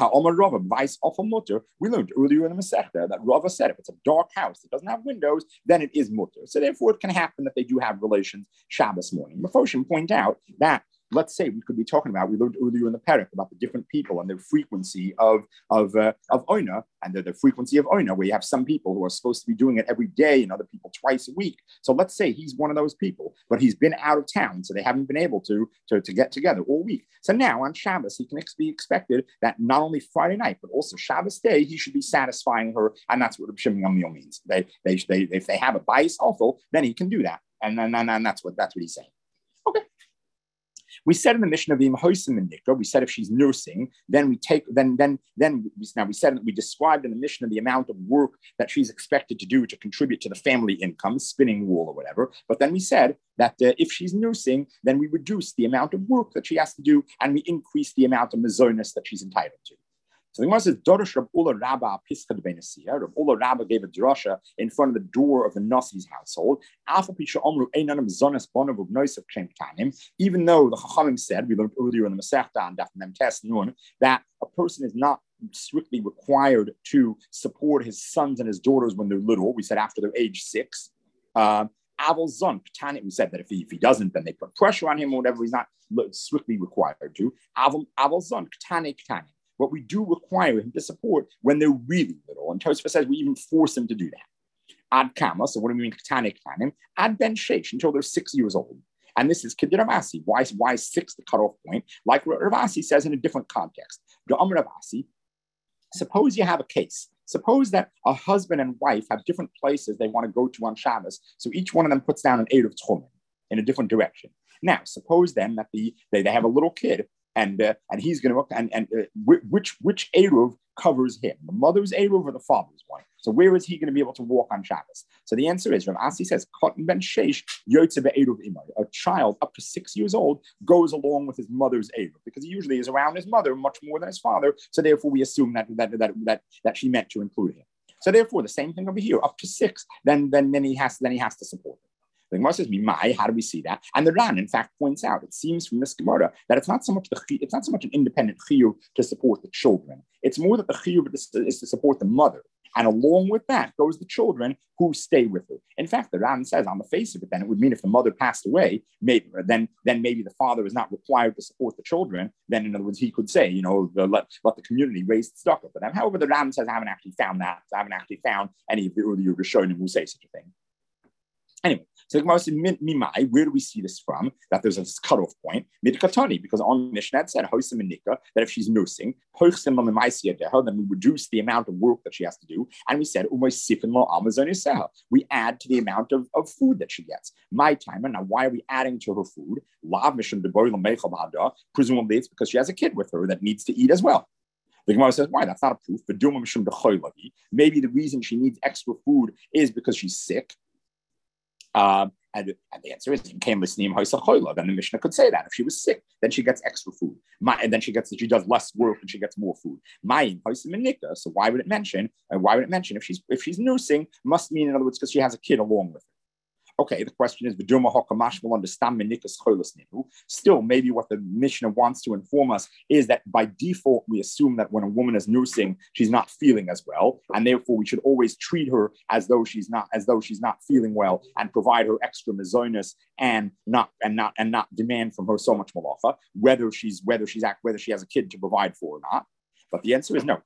we learned earlier in the Masechta that Rava said if it's a dark house that doesn't have windows, then it is mutter. So therefore, it can happen that they do have relations Shabbos morning. Mefoshim point out that, let's say we could be talking about, we learned earlier in the parak about the different people and their frequency of oina, and the frequency of oina, where you have some people who are supposed to be doing it every day and other people twice a week. So let's say he's one of those people, but he's been out of town, so they haven't been able to get together all week. So now on Shabbos, he can be expected that not only Friday night, but also Shabbos day, he should be satisfying her, and that's what Reb Shimon Gamliel means. They if they have a bias awful, then he can do that, and that's what he's saying. Okay. We said in the Mishnah of Hoisim and Nikra, we said if she's nursing, then we said that we described in the Mishnah the amount of work that she's expected to do to contribute to the family income, spinning wool or whatever. But then we said that if she's nursing, then we reduce the amount of work that she has to do, and we increase the amount of mazonis that she's entitled to. So the Gemara says, Dorish Rab Ula Rabba Pischad Benesia. Rab Ula Rabba gave a drasha in front of the door of the Nasi's household. Even though the Chachamim said, we learned earlier in the Masechta and Daf Mem Tes Nun, that a person is not strictly required to support his sons and his daughters when they're little. We said after they're age 6. Aval Zon, we said that if he doesn't, then they put pressure on him or whatever. He's not strictly required to. Aval Zon, Ktane. What we do require him to support when they're really little. And Tosfos says we even force him to do that. Ad kama, so what do we mean? Ad ben sheish, until they're 6 years old. And this is Kedira Ravasi. Why is 6 the cutoff point? Like Ravasi says in a different context. Ravasi, suppose you have a case. Suppose that a husband and wife have different places they want to go to on Shabbos. So each one of them puts down an Eid of Tchumen in a different direction. Now, suppose then that they have a little kid and he's going to which Eruv covers him, the mother's Eruv or the father's one. So where is he going to be able to walk on Shabbos? So the answer is, Rav Asi says, ben sheish yotze be'eruv imay. A child up to 6 years old goes along with his mother's Eruv because he usually is around his mother much more than his father. So therefore, we assume that she meant to include him. So therefore, the same thing over here, up to 6, then he has to support him. The Gemara says, "Mimai." How do we see that? And the Ran, in fact, points out it seems from this Gemara that it's not so much an independent chiyuv to support the children. It's more that the chiyuv is to support the mother, and along with that goes the children who stay with her. In fact, the Ran says, on the face of it, then it would mean if the mother passed away, maybe the father is not required to support the children. Then, in other words, he could say, let the community raise tzedakah for them. However, the Ran says, I haven't actually found that. I haven't actually found any of the earlier Rishonim who say such a thing. Anyway, so the Gemara says, Mimai, where do we see this from? That there's a cutoff point. Midkatani, because on Mishnah it said, Hosim and Nika, that if she's nursing, then we reduce the amount of work that she has to do. And we said, we add to the amount of food that she gets. My time, and now why are we adding to her food? Presumably it's because she has a kid with her that needs to eat as well. The Gemara says, why? That's not a proof. Maybe the reason she needs extra food is because she's sick. And the answer is, then the Mishnah could say that if she was sick, then she gets extra food. And then she does less work and she gets more food. So why would it mention? If she's nursing, must mean, in other words, because she has a kid along with her. Okay, the question is, still, maybe what the Mishnah wants to inform us is that by default, we assume that when a woman is nursing, she's not feeling as well, and therefore we should always treat her as though she's not feeling well, and provide her extra mazonos and not demand from her so much malacha, whether she has a kid to provide for or not. But the answer is no.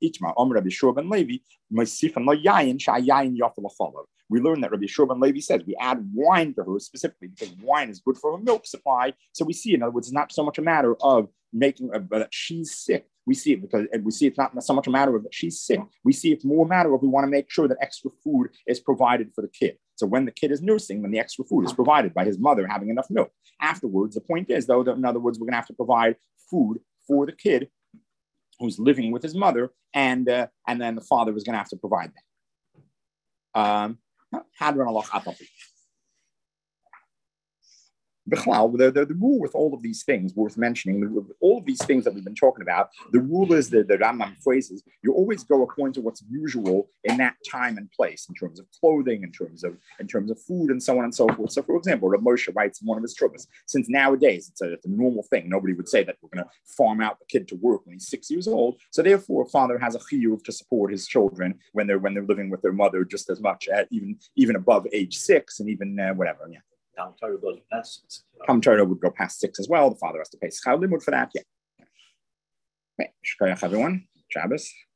We learn that Rabbi Yeshua ben Levi says we add wine to her specifically because wine is good for her milk supply. So we see, in other words, it's not so much a matter of making that she's sick. We see it's not so much a matter of that she's sick. We see it's more a matter of we want to make sure that extra food is provided for the kid. So when the kid is nursing, then the extra food is provided by his mother having enough milk. Afterwards, the point is, though, that in other words, we're going to have to provide food for the kid who's living with his mother, and then the father was going to have to provide that. The rule with all of these things worth mentioning, all of these things that we've been talking about, the rule is the Rambam phrases, you always go according to what's usual in that time and place, in terms of clothing, in terms of food, and so on and so forth. So, for example, Rav Moshe writes in one of his trubas, since nowadays it's a normal thing, nobody would say that we're going to farm out the kid to work when he's 6 years old. So therefore, a father has a chiyuv to support his children when they're living with their mother just as much, even above age 6, and even whatever. Yeah. Talmud Torah would go past 6 as well. The father has to pay schar limud for that. Yeah. Okay. Shkoyach, everyone. Shabbos.